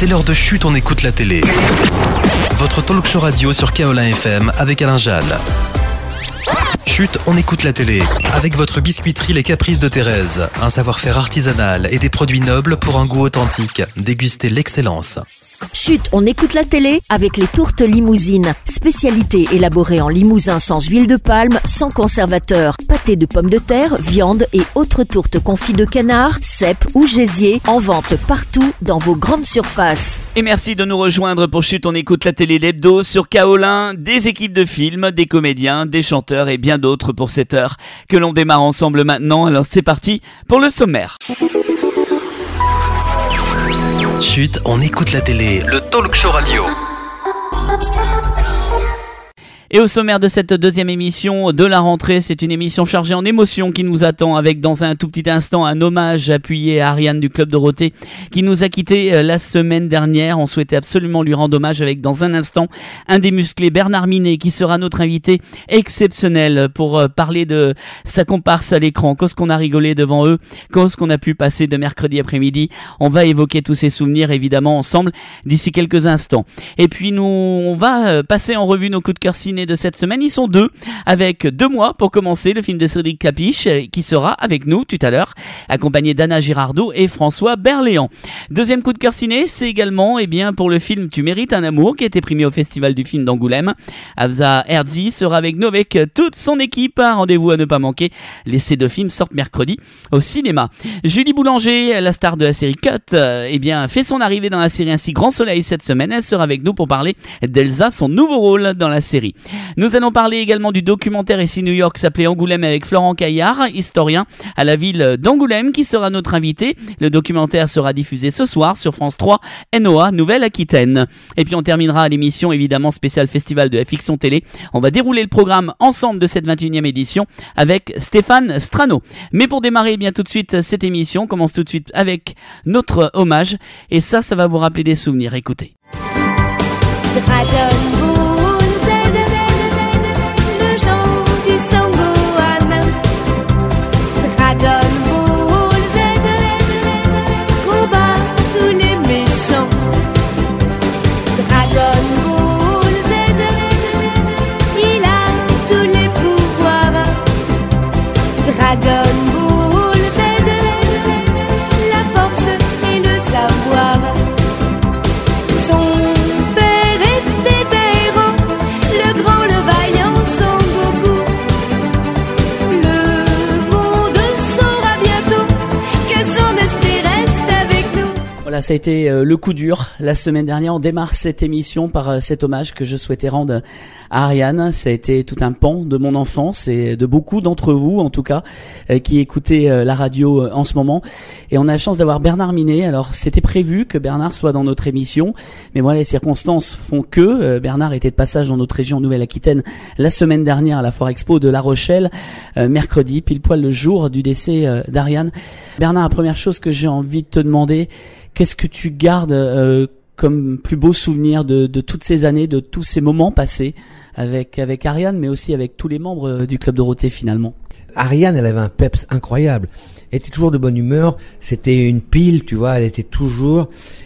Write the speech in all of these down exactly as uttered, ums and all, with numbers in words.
C'est l'heure de Chut, on écoute la télé. Votre talk show radio sur Kaolin F M avec Alain Jal. Chut, on écoute la télé. Avec votre biscuiterie Les Caprices de Thérèse. Un savoir-faire artisanal et des produits nobles pour un goût authentique. Dégustez l'excellence. Chut, on écoute la télé avec les tourtes limousines. Spécialité élaborée en limousin sans huile de palme, sans conservateur. Pâté de pommes de terre, viande et autres tourtes confits de canard, cèpes ou gésier. En vente partout dans vos grandes surfaces. Et merci de nous rejoindre pour Chut, on écoute la télé l'hebdo sur Kaolin. Des équipes de films, des comédiens, des chanteurs et bien d'autres pour cette heure que l'on démarre ensemble maintenant. Alors c'est parti pour le sommaire. Chut, on écoute la télé. Le talk show radio. Et au sommaire de cette deuxième émission de la rentrée, c'est une émission chargée en émotions qui nous attend avec dans un tout petit instant un hommage appuyé à Ariane du Club Dorothée qui nous a quittés la semaine dernière. On souhaitait absolument lui rendre hommage avec dans un instant un des musclés, Bernard Minet, qui sera notre invité exceptionnel pour parler de sa comparse à l'écran. Qu'est-ce qu'on a rigolé devant eux, qu'est-ce qu'on a pu passer de mercredi après-midi. On va évoquer tous ces souvenirs évidemment ensemble d'ici quelques instants. Et puis nous, on va passer en revue nos coups de cœur ciné de cette semaine. Ils sont deux, avec deux mois pour commencer, le film de Cédric Clapiche qui sera avec nous tout à l'heure, accompagné d'Anna Girardot et François Berléand. Deuxième coup de cœur ciné, c'est également eh bien, pour le film Tu mérites un amour qui a été primé au Festival du film d'Angoulême. Afza Herzi sera avec nous avec toute son équipe. Un rendez-vous à ne pas manquer. Les ces deux films sortent mercredi au cinéma. Julie Boulanger, la star de la série Cut, eh bien, fait son arrivée dans la série Ainsi Grand Soleil cette semaine. Elle sera avec nous pour parler d'Elsa, son nouveau rôle dans la série. Nous allons parler également du documentaire Ici New York s'appelait Angoulême avec Florent Caillard, historien à la ville d'Angoulême, qui sera notre invité. Le documentaire sera diffusé ce soir sur France trois, N O A, Nouvelle-Aquitaine. Et puis on terminera l'émission évidemment spéciale Festival de la Fiction Télé. On va dérouler le programme ensemble de cette vingt et unième édition avec Stéphane Strano. Mais pour démarrer bien tout de suite cette émission, on commence tout de suite avec notre hommage. Et ça, ça va vous rappeler des souvenirs. Écoutez. Voilà, ça a été euh, le coup dur. La semaine dernière, on démarre cette émission par euh, cet hommage que je souhaitais rendre à Ariane. Ça a été tout un pan de mon enfance et de beaucoup d'entre vous, en tout cas, euh, qui écoutaient euh, la radio euh, en ce moment. Et on a la chance d'avoir Bernard Minet. Alors, c'était prévu que Bernard soit dans notre émission, mais voilà, les circonstances font que euh, Bernard était de passage dans notre région Nouvelle-Aquitaine la semaine dernière à la Foire Expo de La Rochelle, euh, mercredi, pile poil le jour du décès euh, d'Ariane. Bernard, la première chose que j'ai envie de te demander, qu'est-ce que tu gardes euh, comme plus beau souvenir de, de toutes ces années, de tous ces moments passés avec avec Ariane, mais aussi avec tous les membres du Club Dorothée finalement? Ariane, elle avait un peps incroyable. Elle était toujours de bonne humeur. C'était une pile, tu vois. Elle était toujours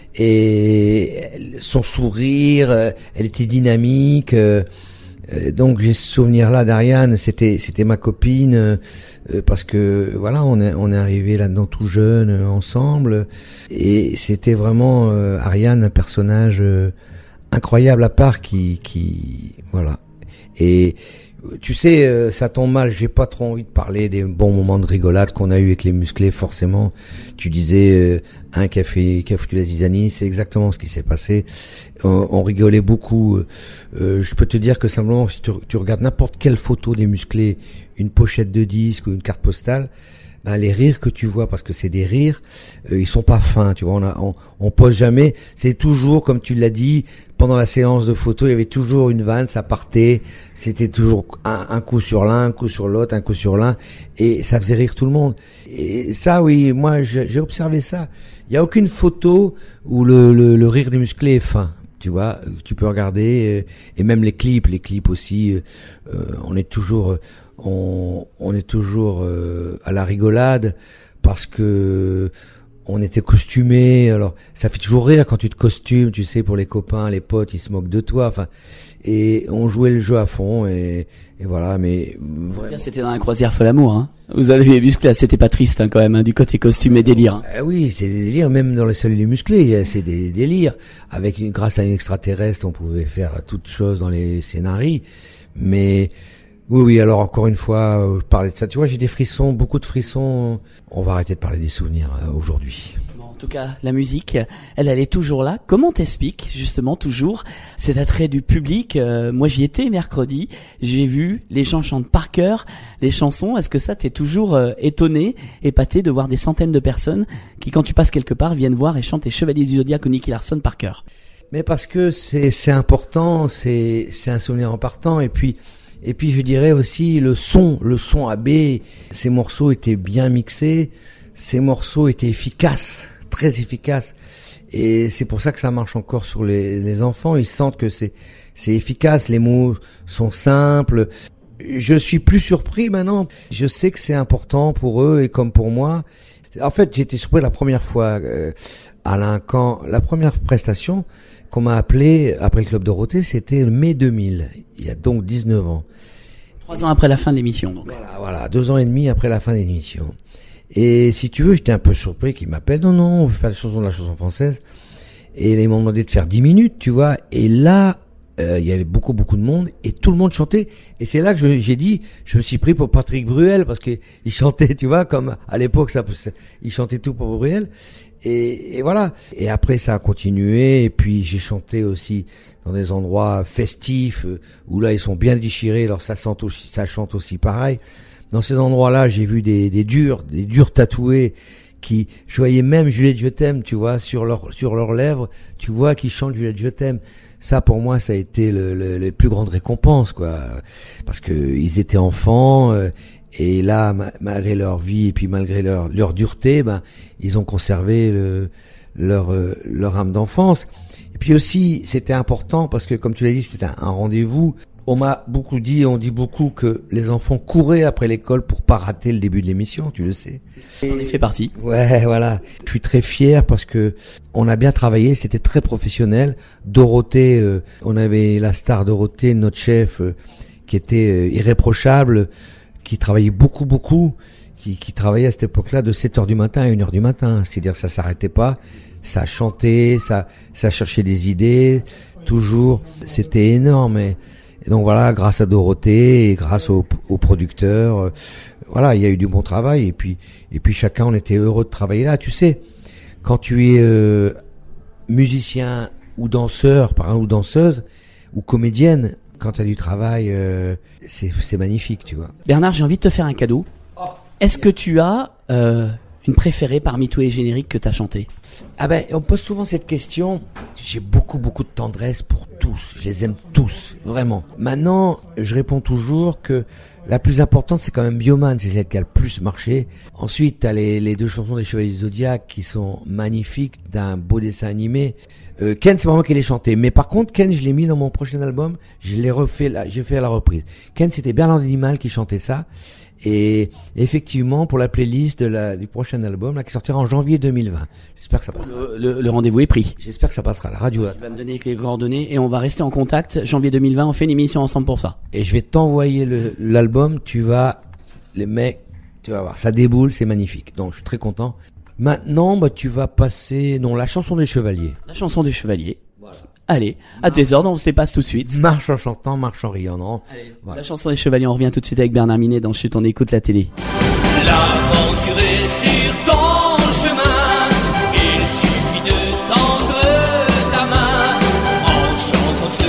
et son sourire, elle était dynamique. Euh, donc j'ai ce souvenir-là d'Ariane. C'était c'était ma copine euh, parce que voilà, on est on est arrivé là-dedans tout jeune euh, ensemble et c'était vraiment euh, Ariane, un personnage euh, incroyable à part qui qui voilà. Et tu sais, euh, ça tombe mal, j'ai pas trop envie de parler des bons moments de rigolade qu'on a eu avec les musclés, forcément. Tu disais, euh, un qui a fait, qui a foutu la zizanie, c'est exactement ce qui s'est passé. On, on rigolait beaucoup. Euh, je peux te dire que simplement, si tu, tu regardes n'importe quelle photo des musclés, une pochette de disque ou une carte postale, ben, les rires que tu vois, parce que c'est des rires, euh, ils sont pas fins, tu vois, on, a, on, on pose jamais, c'est toujours, comme tu l'as dit, pendant la séance de photos, il y avait toujours une vanne, ça partait, c'était toujours un, un coup sur l'un, un coup sur l'autre, un coup sur l'un, et ça faisait rire tout le monde. Et ça, oui, moi, j'ai, j'ai observé ça. Il y a aucune photo où le, le, le rire des musclés est fin. Tu vois, tu peux regarder, et même les clips, les clips aussi, euh, on est toujours, on, on est toujours euh, à la rigolade parce que on était costumés. Alors, ça fait toujours rire quand tu te costumes, tu sais, pour les copains, les potes, ils se moquent de toi. Enfin, et on jouait le jeu à fond et, et voilà. Mais vraiment... C'était dans la croisière folle amour, hein. Vous avez vu musclé, c'était pas triste hein, quand même, hein, du côté costume et délire. Hein. Euh, oui, c'est des délires, même dans les cellules musclés, c'est des délires. Avec une, grâce à une extraterrestre, on pouvait faire toutes choses dans les scénarios. Mais oui, oui. Alors encore une fois, euh, je parlais de ça. Tu vois, j'ai des frissons, beaucoup de frissons. On va arrêter de parler des souvenirs euh, aujourd'hui. En tout cas, la musique, elle, elle est toujours là. Comment t'expliques justement toujours cet attrait du public? euh, Moi, j'y étais mercredi. J'ai vu les gens chantent par cœur les chansons. Est-ce que ça t'es toujours euh, étonné, épaté de voir des centaines de personnes qui, quand tu passes quelque part, viennent voir et chantent les Chevaliers du Zodiaque ou Nicky Larson par cœur? Mais parce que c'est c'est important, c'est c'est un souvenir en partant. Et puis et puis je dirais aussi le son, le son A B. Ces morceaux étaient bien mixés. Ces morceaux étaient efficaces. Très efficace, et c'est pour ça que ça marche encore sur les, les enfants. Ils sentent que c'est c'est efficace, les mots sont simples. Je suis plus surpris maintenant. Je sais que c'est important pour eux et comme pour moi. En fait, j'ai été surpris la première fois, euh, Alain, quand la première prestation qu'on m'a appelé après le Club Dorothée, c'était mai deux mille. Il y a donc dix-neuf ans. Trois ans après la fin de l'émission, donc. Voilà, voilà, deux ans et demi après la fin de l'émission. Et si tu veux, j'étais un peu surpris qu'ils m'appellent. Non, non, on veut faire la chanson de la chanson française. Et ils m'ont demandé de faire dix minutes, tu vois. Et là, euh, il y avait beaucoup, beaucoup de monde. Et tout le monde chantait. Et c'est là que je, j'ai dit, je me suis pris pour Patrick Bruel. Parce qu'il chantait, tu vois, comme à l'époque, ça, il chantait tout pour Bruel. Et, et voilà. Et après, ça a continué. Et puis, j'ai chanté aussi dans des endroits festifs, où là, ils sont bien déchirés. Alors, ça, sent aussi, ça chante aussi pareil. Dans ces endroits-là, j'ai vu des, des durs, des durs tatoués qui, je voyais même Juliette je t'aime, tu vois, sur leur, sur leurs lèvres, tu vois, qui chantent Juliette je t'aime. Ça, pour moi, ça a été le, le, les plus grandes récompenses, quoi. Parce que ils étaient enfants, euh, et là, ma, malgré leur vie et puis malgré leur, leur dureté, ben, ils ont conservé le, leur, euh, leur âme d'enfance. Et puis aussi, c'était important parce que, comme tu l'as dit, c'était un, un rendez-vous. On m'a beaucoup dit, on dit beaucoup que les enfants couraient après l'école pour pas rater le début de l'émission, tu le sais. On en fait partie. Ouais, voilà. Je suis très fier parce que on a bien travaillé, c'était très professionnel. Dorothée, euh, on avait la star Dorothée, notre chef, euh, qui était euh, irréprochable, qui travaillait beaucoup, beaucoup, qui, qui travaillait à cette époque-là de sept heures du matin à une heure du matin. C'est-à-dire, ça s'arrêtait pas. Ça chantait, ça, ça cherchait des idées, toujours. C'était énorme. Et, Et donc voilà, grâce à Dorothée et grâce aux, aux producteurs, euh, voilà, il y a eu du bon travail. Et puis, et puis chacun, on était heureux de travailler là. Tu sais, quand tu es euh, musicien ou danseur, par exemple, ou danseuse ou comédienne, quand tu as du travail, euh, c'est, c'est magnifique, tu vois. Bernard, j'ai envie de te faire un cadeau. Est-ce que tu as euh, une préférée parmi tous les génériques que tu as chantés? Ah ben, on me pose souvent cette question. J'ai beaucoup, beaucoup de tendresse pour tous. Je les aime tous, vraiment. Maintenant, je réponds toujours que la plus importante, c'est quand même Bioman. C'est celle qui a le plus marché. Ensuite, t'as les, les deux chansons des Chevaliers du Zodiaque qui sont magnifiques, d'un beau dessin animé. Euh, Ken, c'est pas moi qui l'ai chanté. Mais par contre, Ken, je l'ai mis dans mon prochain album. Je l'ai refait, là, j'ai fait à la reprise. Ken, c'était Bernard Animal qui chantait ça. Et effectivement, pour la playlist de la, du prochain album, là, qui sortira en janvier deux mille vingt. J'espère que ça passera. Le, le, le rendez-vous est pris. J'espère que ça passera à la radio. Tu vas me donner les coordonnées et on va rester en contact. Janvier deux mille vingt, on fait une émission ensemble pour ça. Et je vais t'envoyer le, l'album. Tu vas, les mecs, tu vas voir, ça déboule, c'est magnifique. Donc, je suis très content. Maintenant, bah, tu vas passer, non, la chanson des Chevaliers. La chanson des Chevaliers. Voilà. Allez, à tes ordres, on se passe tout de suite. Marche en chantant, marche en riant, non? Allez, voilà. La chanson des Chevaliers, on revient tout de suite avec Bernard Minet dans Chut, on écoute la télé. L'aventure est sur ton chemin, il suffit de tendre ta main, en chantant ce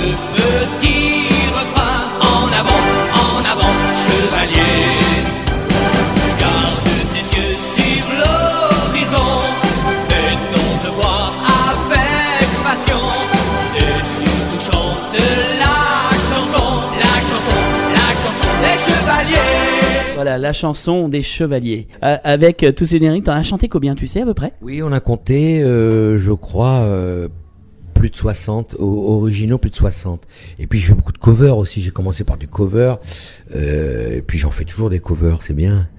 petit refrain, en avant, en avant, chevalier. Garde tes yeux sur l'horizon, fais ton devoir avec passion. Chante la chanson, la chanson, la chanson des Chevaliers. Voilà, la chanson des Chevaliers. Euh, avec euh, tous ces génériques, t'en as chanté combien, tu sais, à peu près? Oui, on a compté, euh, je crois, euh, plus de soixante, o- originaux, plus de soixante. Et puis, je fais beaucoup de covers aussi. J'ai commencé par du cover, euh, et puis j'en fais toujours des covers, c'est bien.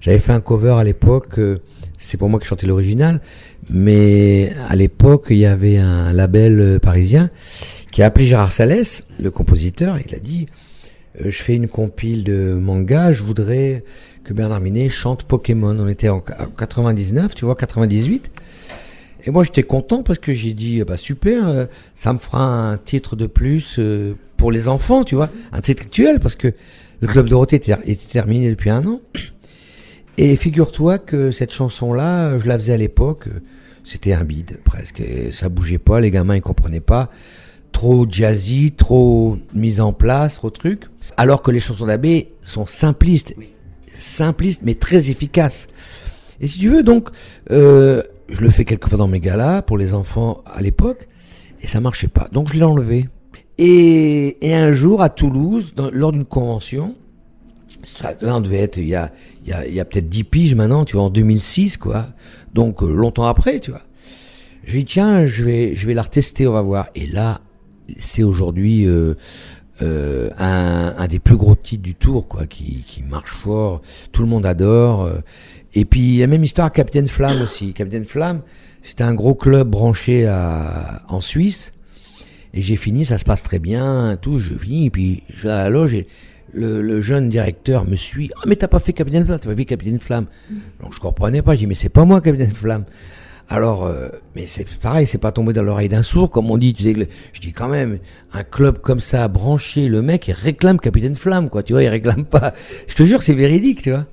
J'avais fait un cover à l'époque, euh, c'est pour moi que je chantais l'original, mais à l'époque, il y avait un label euh, parisien qui a appelé Gérard Salès, le compositeur, il a dit euh, je fais une compile de manga, je voudrais que Bernard Minet chante Pokémon. On était en quatre-vingt-dix-neuf, tu vois, quatre-vingt-dix-huit. Et moi, j'étais content parce que j'ai dit, bah super, euh, ça me fera un titre de plus euh, pour les enfants, tu vois, un titre actuel, parce que le Club Dorothée était, était terminé depuis un an. Et figure-toi que cette chanson-là, je la faisais à l'époque, c'était un bide presque, et ça bougeait pas, les gamins ils comprenaient pas, trop jazzy, trop mise en place, trop truc. Alors que les chansons d'Abbé sont simplistes, simplistes mais très efficaces. Et si tu veux, donc, euh, je le fais quelquefois dans mes galas pour les enfants à l'époque, et ça marchait pas. Donc je l'ai enlevé. Et, et un jour à Toulouse, dans, lors d'une convention, ça, là on devait être, il y a, il y a, il y a peut-être dix piges maintenant, tu vois, en deux mille six, quoi. Donc euh, longtemps après, tu vois. Je dis tiens, je vais, je vais la retester, on va voir. Et là, c'est aujourd'hui euh, euh, un, un des plus gros titres du tour, quoi, qui, qui marche fort. Tout le monde adore. Euh, Et puis, la même histoire, Capitaine Flamme aussi. Capitaine Flamme, c'était un gros club branché à, en Suisse. Et j'ai fini, ça se passe très bien, tout, je finis, et puis je vais à la loge et le, le jeune directeur me suit. Ah, oh, mais t'as pas fait Capitaine Flamme, t'as pas fait Capitaine Flamme. Donc je comprenais pas, j'ai dit, mais c'est pas moi Capitaine Flamme. Alors, euh, mais c'est pareil, c'est pas tombé dans l'oreille d'un sourd, comme on dit, tu sais, je dis quand même, un club comme ça, branché, le mec, il réclame Capitaine Flamme, quoi, tu vois, il réclame pas. Je te jure, c'est véridique, tu vois.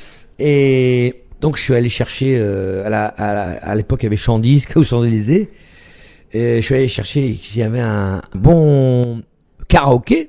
Et donc je suis allé chercher euh, à, la, à, la, à l'époque il y avait Champs-Disques aux Champs-Élysées, et je suis allé chercher s'il y avait un bon karaoké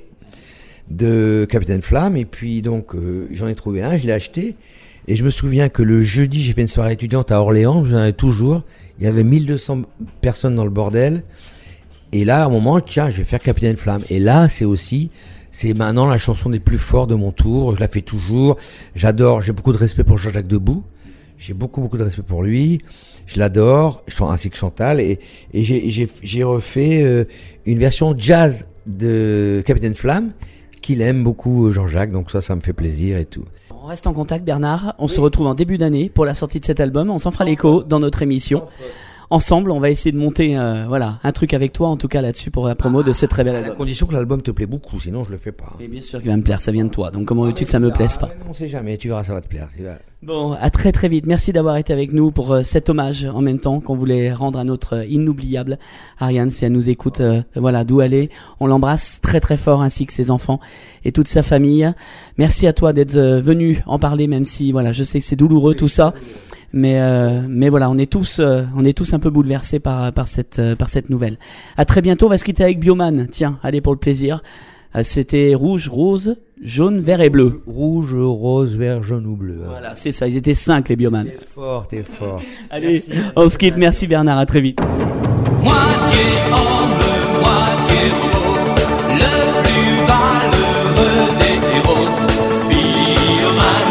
de Capitaine Flamme, et puis donc euh, j'en ai trouvé un, je l'ai acheté, et je me souviens que le jeudi j'ai fait une soirée étudiante à Orléans, j'en avais toujours, il y avait mille deux cents personnes dans le bordel, et là à un moment tiens je vais faire Capitaine Flamme, et là c'est aussi c'est maintenant la chanson des plus forts de mon tour. Je la fais toujours. J'adore. J'ai beaucoup de respect pour Jean-Jacques Debout. J'ai beaucoup, beaucoup de respect pour lui. Je l'adore, ainsi que Chantal. Et, et j'ai, j'ai, j'ai refait euh, une version jazz de Capitaine Flamme qu'il aime beaucoup, Jean-Jacques. Donc ça, ça me fait plaisir et tout. On reste en contact, Bernard. On oui. se retrouve en début d'année pour la sortie de cet album. On s'en fera l'écho dans notre émission. Ensemble, on va essayer de monter euh, voilà, un truc avec toi, en tout cas là-dessus, pour la promo ah, de ce très bel album. À condition que l'album te plaît beaucoup, sinon je le fais pas. Et bien sûr qu'il va me plaire, ça vient de toi. Donc comment veux-tu que ça me plaise pas? On sait jamais, tu verras, ça va te plaire. Bon, à très très vite. Merci d'avoir été avec nous pour euh, cet hommage en même temps qu'on voulait rendre à notre euh, inoubliable Ariane, si elle nous écoute, euh, voilà d'où elle est. On l'embrasse très très fort, ainsi que ses enfants et toute sa famille. Merci à toi d'être euh, venu en parler, même si voilà, je sais que c'est douloureux tout ça. Mais euh, mais voilà, on est tous euh, on est tous un peu bouleversés par par cette euh, par cette nouvelle. À très bientôt. On va se quitter avec Bioman. Tiens, allez pour le plaisir. Euh, c'était rouge, rose, jaune, vert et bleu. Rouge, rose, vert, jaune ou bleu. Voilà, c'est ça. Ils étaient cinq les Bioman. T'es fort, t'es fort. Allez, merci, on se quitte. Merci Bernard. À très vite. Moitié homme, moitié robot, le plus valeureux des héros. Bioman,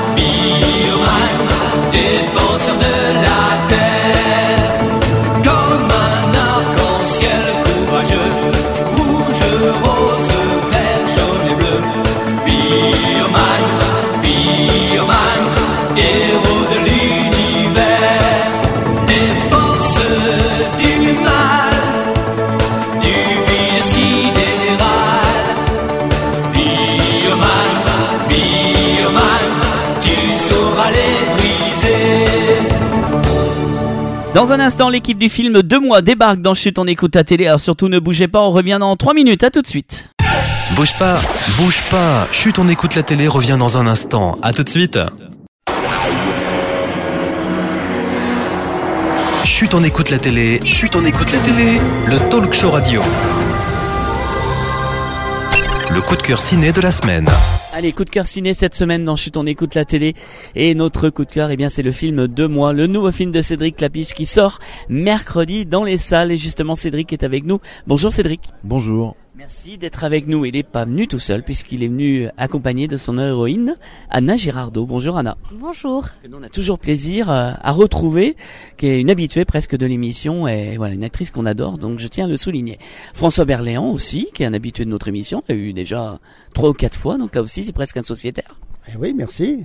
Bioman, défenseur de la terre, comme un arc-en-ciel courageux, rouge, rose, vert, jaune et bleu. Bioman, Bioman, héros de l'univers, les forces du mal, du vide sidéral. Bioman, Bioman, tu sauras les briser. Dans un instant, l'équipe du film Deux mois débarque dans Chut, on écoute la télé. Alors surtout ne bougez pas, on revient dans trois minutes. À tout de suite. Bouge pas, bouge pas. Chut, on écoute la télé revient dans un instant. À tout de suite. Chut, on écoute la télé. Chut, on écoute la télé. Le talk show radio. Le coup de cœur ciné de la semaine. Allez, coup de cœur ciné cette semaine dans Chut, on écoute la télé. Et notre coup de cœur, eh bien, c'est le film Deux mois, le nouveau film de Cédric Clapiche qui sort mercredi dans les salles. Et justement, Cédric est avec nous. Bonjour Cédric. Bonjour. Merci d'être avec nous. Il n'est pas venu tout seul puisqu'il est venu accompagné de son héroïne, Anna Girardot. Bonjour Anna. Bonjour. Que nous, on a toujours plaisir à, à retrouver, qui est une habituée presque de l'émission et voilà, une actrice qu'on adore, donc je tiens à le souligner. François Berléand aussi, qui est un habitué de notre émission, il y a eu déjà trois ou quatre fois, donc là aussi c'est presque un sociétaire. Eh oui, merci.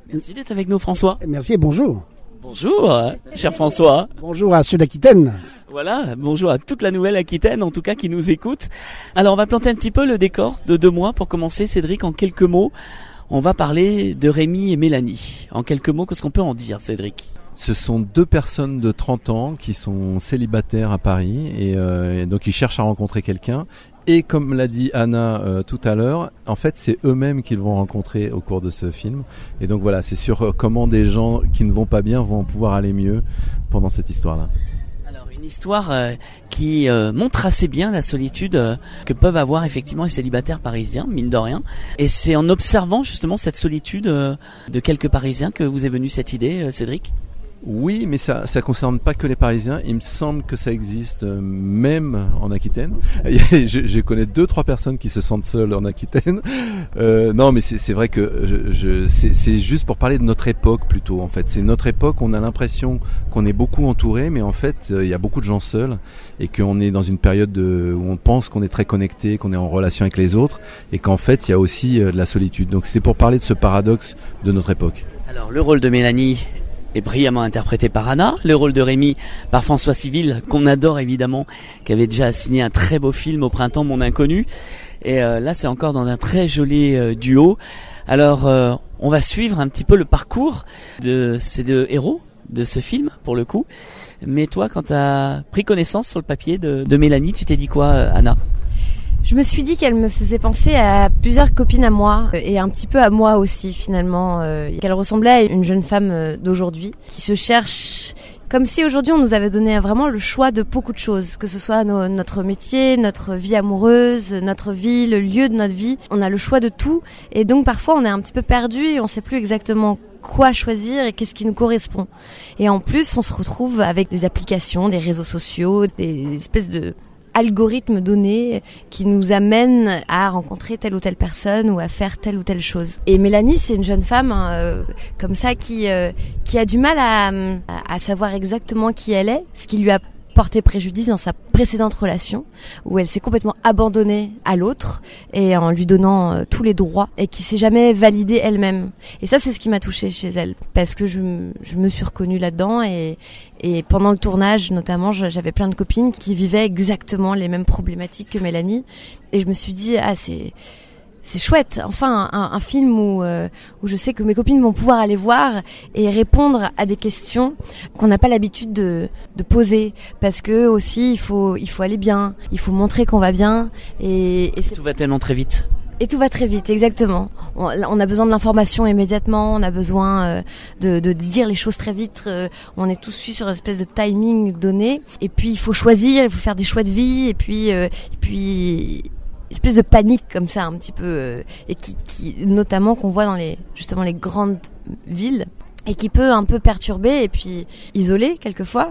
Merci d'être avec nous, François. Merci et bonjour. Bonjour, euh, cher François. Bonjour à ceux d'Aquitaine. Voilà, bonjour à toute la Nouvelle-Aquitaine, en tout cas, qui nous écoute. Alors, on va planter un petit peu le décor de deux mois pour commencer. Cédric, en quelques mots, on va parler de Rémi et Mélanie. En quelques mots, qu'est-ce qu'on peut en dire, Cédric ? Ce sont deux personnes de trente ans qui sont célibataires à Paris et, euh, et donc ils cherchent à rencontrer quelqu'un. Et comme l'a dit Anna euh, tout à l'heure, en fait c'est eux-mêmes qu'ils vont rencontrer au cours de ce film. Et donc voilà, c'est sur euh, comment des gens qui ne vont pas bien vont pouvoir aller mieux pendant cette histoire-là. Alors une histoire euh, qui euh, montre assez bien la solitude euh, que peuvent avoir effectivement les célibataires parisiens, mine de rien. Et c'est en observant justement cette solitude euh, de quelques Parisiens que vous est venue cette idée, euh, Cédric ? Oui, mais ça ça concerne pas que les Parisiens. Il me semble que ça existe euh, même en Aquitaine. je, je connais deux trois personnes qui se sentent seules en Aquitaine. Euh, non, mais c'est c'est vrai que je, je c'est c'est juste pour parler de notre époque plutôt. En fait, c'est notre époque. On a l'impression qu'on est beaucoup entouré, mais en fait, euh, il y a beaucoup de gens seuls et qu'on est dans une période de, où on pense qu'on est très connecté, qu'on est en relation avec les autres, et qu'en fait, il y a aussi euh, de la solitude. Donc, c'est pour parler de ce paradoxe de notre époque. Alors, le rôle de Mélanie est brillamment interprété par Anna, le rôle de Rémi par François Civil, qu'on adore évidemment, qui avait déjà signé un très beau film au printemps, Mon Inconnu, et euh, là c'est encore dans un très joli euh, duo. Alors euh, on va suivre un petit peu le parcours de ces deux héros de ce film pour le coup, mais toi quand tu as pris connaissance sur le papier de, de Mélanie, tu t'es dit quoi, euh, Anna ? Je me suis dit qu'elle me faisait penser à plusieurs copines à moi et un petit peu à moi aussi finalement, euh, qu'elle ressemblait à une jeune femme d'aujourd'hui qui se cherche comme si aujourd'hui on nous avait donné vraiment le choix de beaucoup de choses, que ce soit nos, notre métier, notre vie amoureuse, notre vie, le lieu de notre vie. On a le choix de tout et donc parfois on est un petit peu perdu et on sait plus exactement quoi choisir et qu'est-ce qui nous correspond. Et en plus on se retrouve avec des applications, des réseaux sociaux, des espèces de algorithmes donnés qui nous amènent à rencontrer telle ou telle personne ou à faire telle ou telle chose. Et Mélanie, c'est une jeune femme hein, euh, comme ça qui euh, qui a du mal à, à savoir exactement qui elle est, ce qui lui a porté préjudice dans sa précédente relation où elle s'est complètement abandonnée à l'autre et en lui donnant euh, tous les droits et qui s'est jamais validée elle-même. Et ça, c'est ce qui m'a touchée chez elle parce que je, je me suis reconnue là-dedans et, et pendant le tournage notamment, j'avais plein de copines qui vivaient exactement les mêmes problématiques que Mélanie et je me suis dit ah c'est c'est chouette, enfin un, un film où euh, où je sais que mes copines vont pouvoir aller voir et répondre à des questions qu'on n'a pas l'habitude de de poser parce que aussi il faut il faut aller bien, il faut montrer qu'on va bien et, et c'est... tout va tellement très vite. Et tout va très vite, exactement. On, on a besoin de l'information immédiatement, on a besoin euh, de, de dire les choses très vite. Euh, on est tous suivis sur une espèce de timing donné. Et puis il faut choisir, il faut faire des choix de vie. Et puis, euh, et puis espèce de panique comme ça un petit peu euh, et qui, qui notamment qu'on voit dans les justement les grandes villes et qui peut un peu perturber et puis isoler quelquefois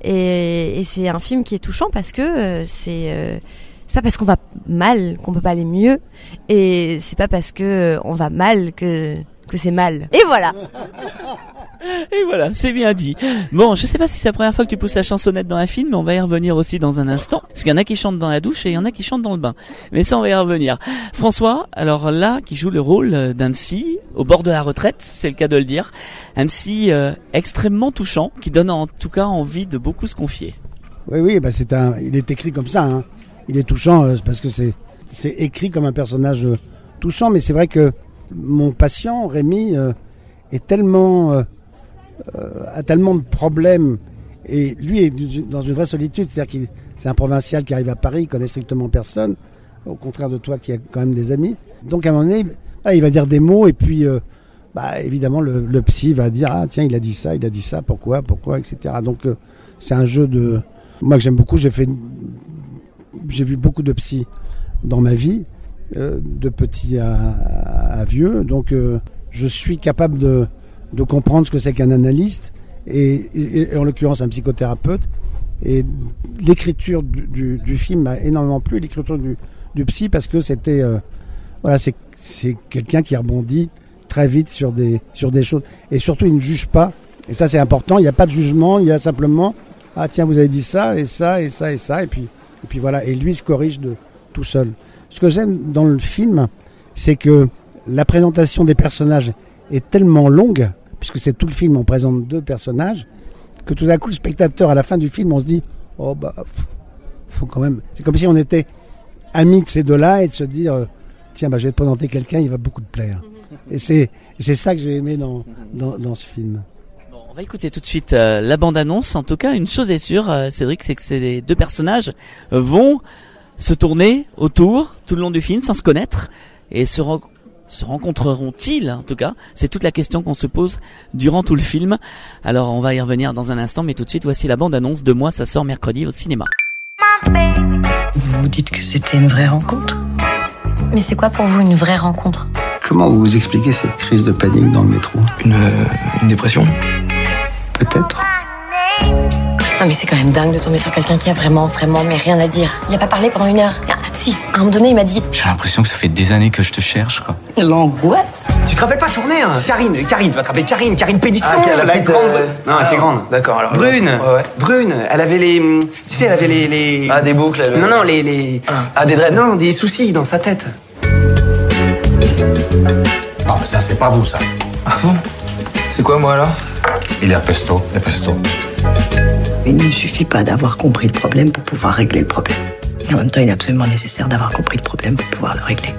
et, et c'est un film qui est touchant parce que euh, c'est euh, c'est pas parce qu'on va mal qu'on peut pas aller mieux et c'est pas parce que euh, on va mal que que c'est mal. Et voilà. Et voilà, c'est bien dit. Bon, je sais pas si c'est la première fois que tu pousses la chansonnette dans un film, mais on va y revenir aussi dans un instant. Parce qu'il y en a qui chantent dans la douche et il y en a qui chantent dans le bain. Mais ça, on va y revenir. François, alors là, qui joue le rôle d'un psy au bord de la retraite, c'est le cas de le dire. Un psy euh, extrêmement touchant, qui donne en tout cas envie de beaucoup se confier. Oui, oui, bah c'est un, il est écrit comme ça. Hein. Il est touchant euh, parce que c'est, c'est écrit comme un personnage euh, touchant. Mais c'est vrai que mon patient, Rémi, euh, est tellement... Euh, Euh, a tellement de problèmes et lui est dans une vraie solitude, c'est-à-dire qu'il c'est un provincial qui arrive à Paris, il connaît strictement personne, au contraire de toi qui a quand même des amis. Donc à un moment donné, voilà, il va dire des mots et puis euh, bah, évidemment le, le psy va dire ah tiens il a dit ça, il a dit ça, pourquoi, pourquoi, et cetera. Donc euh, c'est un jeu de moi que j'aime beaucoup. J'ai fait j'ai vu beaucoup de psy dans ma vie, euh, de petit à, à vieux, donc euh, je suis capable de de comprendre ce que c'est qu'un analyste et, et, et en l'occurrence un psychothérapeute et l'écriture du, du, du film m'a énormément plu, l'écriture du, du psy parce que c'était euh, voilà c'est, c'est quelqu'un qui rebondit très vite sur des, sur des choses et surtout il ne juge pas et ça c'est important, il n'y a pas de jugement, il y a simplement ah tiens vous avez dit ça et ça et ça et ça et puis, et puis voilà et lui se corrige de tout seul. Ce que j'aime dans le film c'est que la présentation des personnages est tellement longue, puisque c'est tout le film, on présente deux personnages, que tout à coup le spectateur à la fin du film, on se dit oh bah faut quand même. C'est comme si on était amis de ces deux-là et de se dire euh, tiens bah je vais te présenter quelqu'un, il va beaucoup te plaire. Et c'est et c'est ça que j'ai aimé dans dans, dans ce film. Bon, on va écouter tout de suite euh, la bande-annonce. En tout cas, une chose est sûre, euh, Cédric, c'est que ces deux personnages euh, vont se tourner autour tout le long du film sans se connaître et se re- se rencontreront-ils, en tout cas, c'est toute la question qu'on se pose durant tout le film. Alors on va y revenir dans un instant, mais tout de suite voici la bande-annonce de Moi ça sort mercredi au cinéma. Vous vous dites que c'était une vraie rencontre? Mais c'est quoi pour vous une vraie rencontre? Comment vous vous expliquez cette crise de panique dans le métro? Une, euh, une dépression? Peut-être. Non mais c'est quand même dingue de tomber sur quelqu'un qui a vraiment, vraiment, mais rien à dire. Il a pas parlé pendant une heure. Ah, si, à un moment donné, il m'a dit... J'ai l'impression que ça fait des années que je te cherche, quoi. L'angoisse. Tu te rappelles pas tourner, hein? Karine, Karine, tu vas te rappeler Karine, Karine Pélisson. Ah, okay, la petite grande... euh... Non, elle était grande. D'accord, alors... Brune, ouais, ouais. Brune, elle avait les... Tu sais, elle avait les... les... Ah, des boucles. Non, non, les... les... Ah. ah, des dreads. Non, des soucis dans sa tête. Ah, mais ça, c'est pas vous, ça. Ah bon? C'est quoi, moi, alors? Il est à pesto, est pesto. Il ne suffit pas d'avoir compris le problème pour pouvoir régler le problème. En même temps, il est absolument nécessaire d'avoir compris le problème pour pouvoir le régler.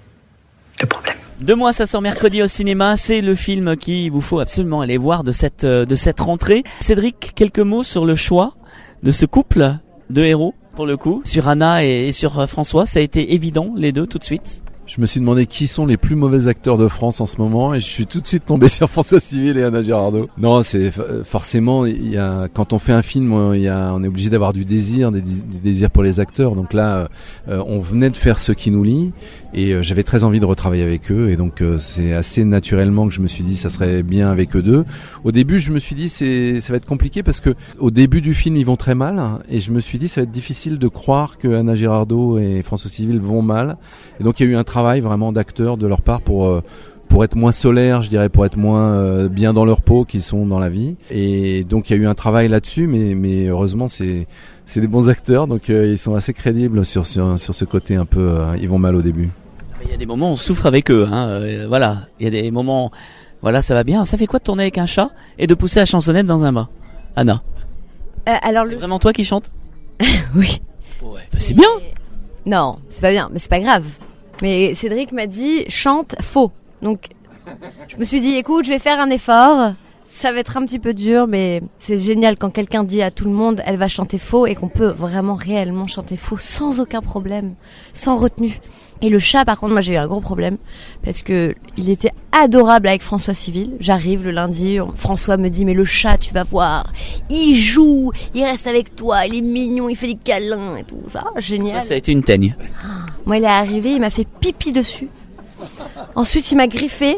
Le problème. De Moi ça sort mercredi au cinéma, c'est le film qu'il vous faut absolument aller voir de cette de cette rentrée. Cédric, quelques mots sur le choix de ce couple de héros, pour le coup, sur Anna et sur François. Ça a été évident, les deux, tout de suite? Je me suis demandé qui sont les plus mauvais acteurs de France en ce moment et je suis tout de suite tombé sur François Civil et Anna Girardot. Non, c'est forcément, il y a, quand on fait un film, il y a, on est obligé d'avoir du désir, du désir pour les acteurs. Donc là, euh, on venait de faire Ce qui nous lie et euh, j'avais très envie de retravailler avec eux et donc euh, c'est assez naturellement que je me suis dit ça serait bien avec eux deux. Au début, je me suis dit c'est, ça va être compliqué parce que au début du film ils vont très mal et je me suis dit ça va être difficile de croire que Anna Girardot et François Civil vont mal. Et donc il y a eu un travail vraiment d'acteurs de leur part pour euh, pour être moins solaires, je dirais, pour être moins euh, bien dans leur peau qu'ils sont dans la vie. Et donc il y a eu un travail là-dessus, mais mais heureusement c'est c'est des bons acteurs, donc euh, ils sont assez crédibles sur sur sur ce côté un peu euh, ils vont mal au début. Il y a des moments où on souffre avec eux, hein. Euh, voilà, il y a des moments, voilà, ça va bien. Ça fait quoi de tourner avec un chat et de pousser la chansonnette dans un bas, Anna? Euh, alors c'est le... vraiment toi qui chantes? Oui. Ouais, bah c'est bien. Non, c'est pas bien, mais c'est pas grave. Mais Cédric m'a dit chante faux. Donc je me suis dit écoute, je vais faire un effort. Ça va être un petit peu dur, mais c'est génial quand quelqu'un dit à tout le monde elle va chanter faux et qu'on peut vraiment réellement chanter faux sans aucun problème, sans retenue. Et le chat, par contre, moi j'ai eu un gros problème parce que il était adorable avec François Civil. J'arrive le lundi, on, François me dit mais le chat, tu vas voir, il joue, il reste avec toi, il est mignon, il fait des câlins et tout. Ah, génial. Ça, ça a été une teigne. Moi, il est arrivé, il m'a fait pipi dessus. Ensuite, il m'a griffé.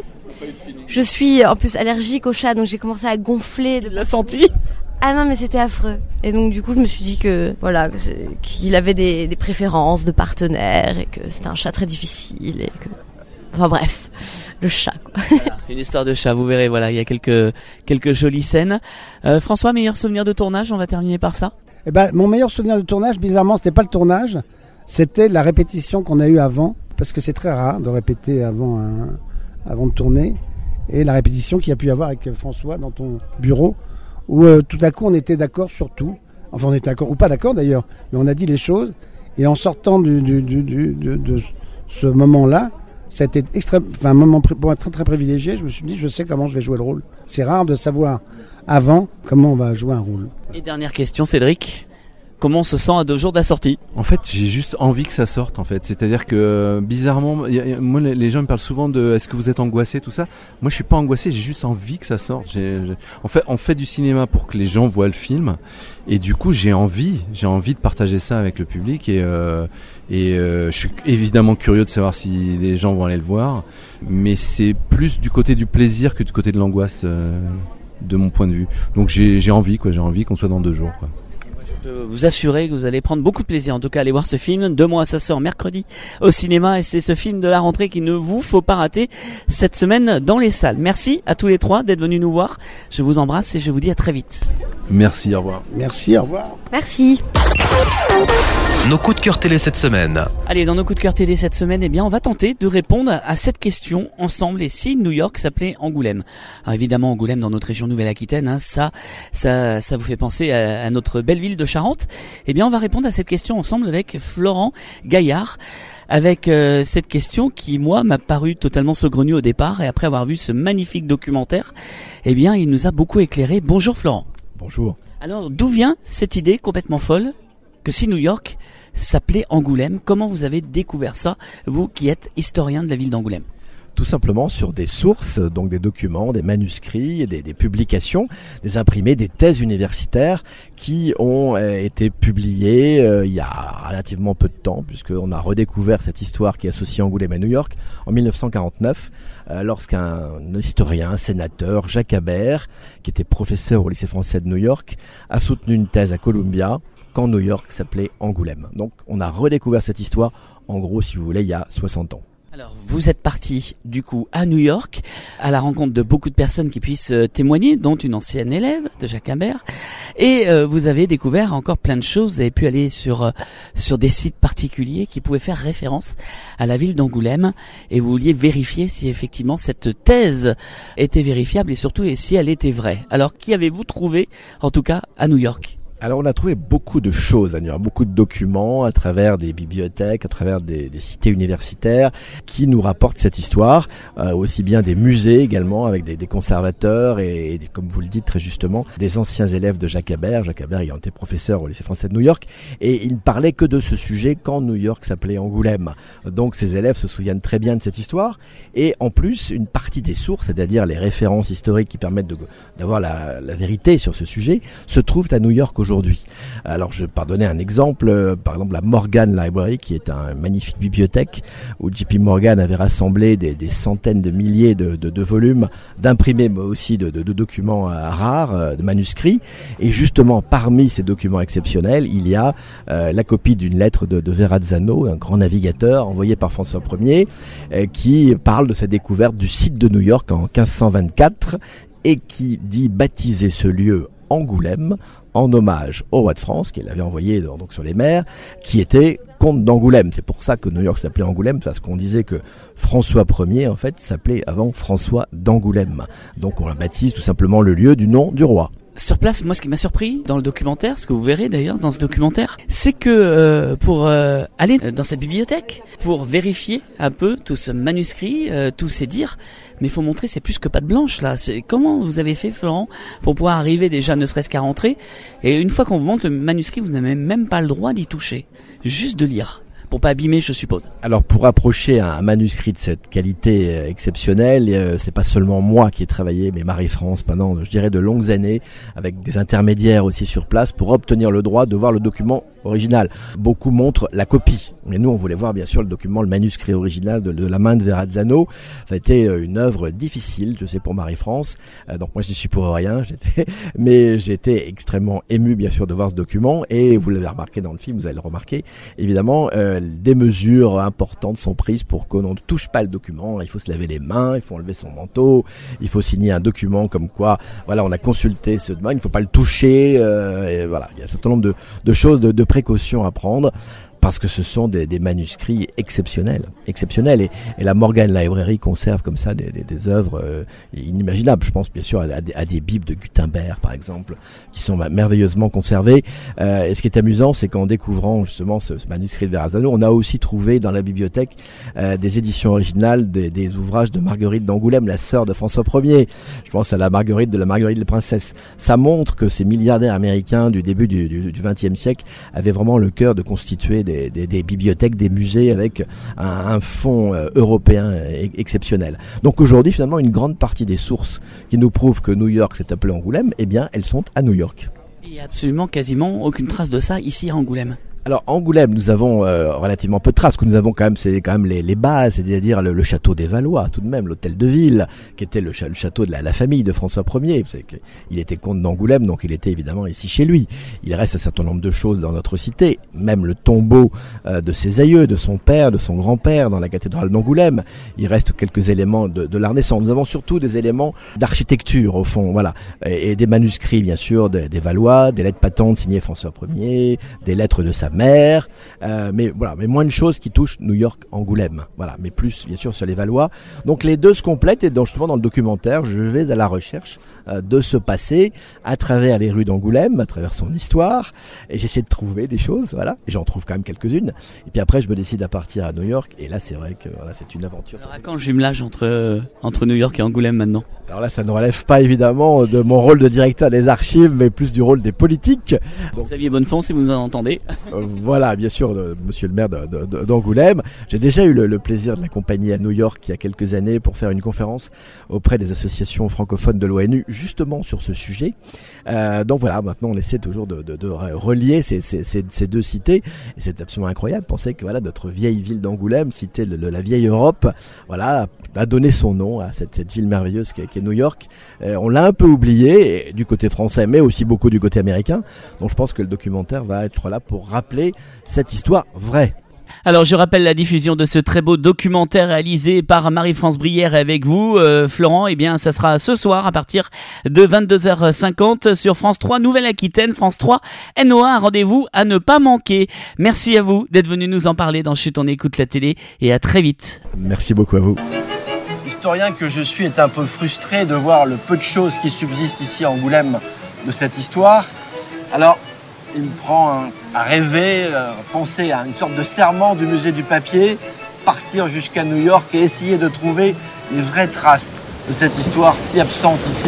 Je suis en plus allergique au chat, donc j'ai commencé à gonfler. De... Tu l'as senti? Ah non, mais c'était affreux. Et donc du coup, je me suis dit que voilà, qu'il avait des, des préférences de partenaires et que c'était un chat très difficile et que, enfin bref, le chat, quoi. Voilà, une histoire de chat, vous verrez. Voilà, il y a quelques quelques jolies scènes. Euh, François, meilleur souvenir de tournage, on va terminer par ça. Eh ben, mon meilleur souvenir de tournage, bizarrement, c'était pas le tournage, c'était la répétition qu'on a eue avant, parce que c'est très rare de répéter avant un, avant de tourner, et la répétition qu'il y a pu y avoir avec François dans ton bureau. Où euh, tout à coup on était d'accord sur tout, enfin on était d'accord ou pas d'accord d'ailleurs, mais on a dit les choses et en sortant du, du, du, du, de, de ce moment-là, ça a été extrême, enfin un moment pour être très très privilégié. Je me suis dit je sais comment je vais jouer le rôle. C'est rare de savoir avant comment on va jouer un rôle. Et dernière question, Cédric. Comment on se sent à deux jours de la sortie? En fait, j'ai juste envie que ça sorte, en fait. C'est-à-dire que, bizarrement, y a, y a, moi, les gens me parlent souvent de est-ce que vous êtes angoissé, tout ça. Moi, je suis pas angoissé, j'ai juste envie que ça sorte. J'ai, j'ai... En fait, on fait du cinéma pour que les gens voient le film. Et du coup, j'ai envie, j'ai envie de partager ça avec le public. Et, euh, et euh, je suis évidemment curieux de savoir si les gens vont aller le voir. Mais c'est plus du côté du plaisir que du côté de l'angoisse, euh, de mon point de vue. Donc, j'ai, j'ai envie, quoi. J'ai envie qu'on soit dans deux jours, quoi. Je peux vous assurer que vous allez prendre beaucoup de plaisir, en tout cas, à aller voir ce film. De Moi ça sort mercredi au cinéma et c'est ce film de la rentrée qu'il ne vous faut pas rater cette semaine dans les salles. Merci à tous les trois d'être venus nous voir. Je vous embrasse et je vous dis à très vite. Merci, au revoir. Merci, au revoir. Merci. Nos coups de cœur télé cette semaine. Allez, dans nos coups de cœur télé cette semaine, eh bien, on va tenter de répondre à cette question ensemble. Et si New York s'appelait Angoulême? Alors, évidemment, Angoulême dans notre région Nouvelle-Aquitaine, hein, ça, ça, ça vous fait penser à, à notre belle ville de Charente. Eh bien, on va répondre à cette question ensemble avec Florent Gaillard. Avec euh, cette question qui, moi, m'a paru totalement saugrenue au départ. Et après avoir vu ce magnifique documentaire, eh bien, il nous a beaucoup éclairé. Bonjour Florent. Bonjour. Alors, d'où vient cette idée complètement folle que si New York s'appelait Angoulême? Comment vous avez découvert ça, vous qui êtes historien de la ville d'Angoulême? Tout simplement sur des sources, donc des documents, des manuscrits, des, des publications, des imprimés, des thèses universitaires qui ont euh, été publiées euh, il y a relativement peu de temps, puisqu'on a redécouvert cette histoire qui associe Angoulême à New York en mille neuf cent quarante-neuf, euh, lorsqu'un historien, un sénateur, Jacques Habert, qui était professeur au lycée français de New York, a soutenu une thèse à Columbia quand New York s'appelait Angoulême. Donc on a redécouvert cette histoire, en gros, si vous voulez, il y a soixante ans. Alors, vous êtes parti, du coup, à New York, à la rencontre de beaucoup de personnes qui puissent euh, témoigner, dont une ancienne élève de Jacques Habert. Et euh, vous avez découvert encore plein de choses. Vous avez pu aller sur euh, sur des sites particuliers qui pouvaient faire référence à la ville d'Angoulême. Et vous vouliez vérifier si effectivement cette thèse était vérifiable et surtout et si elle était vraie. Alors, qui avez-vous trouvé, en tout cas, à New York ? Alors on a trouvé beaucoup de choses à New York, beaucoup de documents à travers des bibliothèques, à travers des, des cités universitaires qui nous rapportent cette histoire, euh, aussi bien des musées également avec des, des conservateurs et, et des, comme vous le dites très justement, des anciens élèves de Jacques Habert. Jacques Habert ayant été professeur au lycée français de New York et il ne parlait que de ce sujet quand New York s'appelait Angoulême. Donc ces élèves se souviennent très bien de cette histoire et en plus une partie des sources, c'est-à-dire les références historiques qui permettent de, d'avoir la, la vérité sur ce sujet, se trouvent à New York aujourd'hui. Aujourd'hui. Alors je vais donner un exemple, euh, par exemple la Morgan Library qui est un magnifique bibliothèque où J P Morgan avait rassemblé des, des centaines de milliers de, de, de volumes d'imprimés mais aussi de, de, de documents euh, rares, euh, de manuscrits et justement parmi ces documents exceptionnels il y a euh, la copie d'une lettre de, de Verrazzano, un grand navigateur envoyé par François Ier euh, qui parle de sa découverte du site de New York en quinze cent vingt-quatre et qui dit baptiser ce lieu Angoulême en hommage au roi de France, qu'il avait envoyé donc sur les mers, qui était comte d'Angoulême. C'est pour ça que New York s'appelait Angoulême, parce qu'on disait que François Ier, en fait, s'appelait avant François d'Angoulême. Donc on baptise tout simplement le lieu du nom du roi. Sur place, moi, ce qui m'a surpris dans le documentaire, ce que vous verrez d'ailleurs dans ce documentaire, c'est que euh, pour euh, aller dans cette bibliothèque, pour vérifier un peu tout ce manuscrit, euh, tous ces dires, mais il faut montrer c'est plus que patte blanche là. C'est comment vous avez fait, Florent, pour pouvoir arriver déjà ne serait-ce qu'à rentrer, et une fois qu'on vous montre le manuscrit, vous n'avez même pas le droit d'y toucher, juste de lire. Pour pas abîmer, je suppose. Alors pour approcher un manuscrit de cette qualité euh, exceptionnelle, euh, c'est pas seulement moi qui ai travaillé, mais Marie-France pendant, je dirais, de longues années, avec des intermédiaires aussi sur place, pour obtenir le droit de voir le document original. Beaucoup montrent la copie, mais nous on voulait voir bien sûr le document, le manuscrit original de, de la main de Verrazzano. Ça a été euh, une œuvre difficile, je sais, pour Marie-France. Euh, donc moi je n'y suis pour rien, j'étais, mais j'étais extrêmement ému bien sûr de voir ce document. Et vous l'avez remarqué dans le film, vous allez le remarquer, évidemment. Euh, des mesures importantes sont prises pour qu'on ne touche pas le document. Il faut se laver les mains, il faut enlever son manteau, il faut signer un document comme quoi, voilà, on a consulté ce document, il ne faut pas le toucher, euh, et voilà, il y a un certain nombre de, de choses, de, de précautions à prendre. Parce que ce sont des, des manuscrits exceptionnels, exceptionnels, et, et la Morgan Library conserve comme ça des, des, des œuvres euh, inimaginables. Je pense bien sûr à, à, des, à des bibles de Gutenberg, par exemple, qui sont merveilleusement conservées. Euh, et ce qui est amusant, c'est qu'en découvrant justement ce, ce manuscrit de Verrazzano, on a aussi trouvé dans la bibliothèque euh, des éditions originales des, des ouvrages de Marguerite d'Angoulême, la sœur de François Ier. Je pense à la Marguerite de la Marguerite des Princesses. Ça montre que ces milliardaires américains du début du, du, du vingtième siècle avaient vraiment le cœur de constituer des Des, des, des bibliothèques, des musées avec un, un fonds euh, européen euh, exceptionnel. Donc aujourd'hui, finalement, une grande partie des sources qui nous prouvent que New York s'est appelé Angoulême, eh bien, elles sont à New York. Il n'y a absolument quasiment aucune trace de ça ici à Angoulême. Alors Angoulême, nous avons euh, relativement peu de traces. Ce que nous avons quand même, c'est quand même les, les bases, c'est-à-dire le, le château des Valois, tout de même, l'hôtel de ville, qui était le, ch- le château de la, la famille de François Ier. C'est que il était comte d'Angoulême, donc il était évidemment ici chez lui. Il reste un certain nombre de choses dans notre cité, même le tombeau euh, de ses aïeux, de son père, de son grand-père, dans la cathédrale d'Angoulême. Il reste quelques éléments de, de la Renaissance. Nous avons surtout des éléments d'architecture, au fond, voilà, et, et des manuscrits, bien sûr, de, des Valois, des lettres patentes signées François Ier, des lettres de sa mère, euh, mais voilà, mais moins de choses qui touchent New York, Angoulême, voilà, mais plus bien sûr sur les Valois. Donc les deux se complètent et dans, justement dans le documentaire, je vais à la recherche euh, de ce passé à travers les rues d'Angoulême, à travers son histoire, et j'essaie de trouver des choses, voilà, et j'en trouve quand même quelques-unes. Et puis après, je me décide à partir à New York, et là, c'est vrai que voilà, c'est une aventure. Alors à quand le jumelage entre euh, entre New York et Angoulême maintenant? Alors là, ça ne relève pas évidemment de mon rôle de directeur des archives, mais plus du rôle des politiques. Donc, Xavier Bonnefond, si vous nous en entendez. Euh, voilà, bien sûr, de, monsieur le maire de, de, de, d'Angoulême. J'ai déjà eu le, le plaisir de l'accompagner à New York il y a quelques années pour faire une conférence auprès des associations francophones de l'ONU, justement sur ce sujet. Euh, donc voilà, maintenant on essaie toujours de, de, de relier ces, ces, ces, ces deux cités. Et c'est absolument incroyable de penser que voilà, notre vieille ville d'Angoulême, cité de, de la vieille Europe, voilà, a donné son nom à cette, cette ville merveilleuse qu'est, qu'est New York. Euh, on l'a un peu oublié, et, du côté français, mais aussi beaucoup du côté américain. Donc je pense que le documentaire va être là pour rappeler cette histoire vraie. Alors je rappelle la diffusion de ce très beau documentaire réalisé par Marie-France Brière avec vous, euh, Florent. Eh bien, ça sera ce soir à partir de vingt-deux heures cinquante sur France trois Nouvelle-Aquitaine, France trois N O A. Un rendez-vous à ne pas manquer. Merci à vous d'être venu nous en parler dans Chut, on écoute la télé, et à très vite. Merci beaucoup à vous. L'historien que je suis est un peu frustré de voir le peu de choses qui subsistent ici à Angoulême de cette histoire. Alors, il me prend un, à rêver, à penser à une sorte de serment du musée du papier, partir jusqu'à New York et essayer de trouver les vraies traces de cette histoire si absente ici.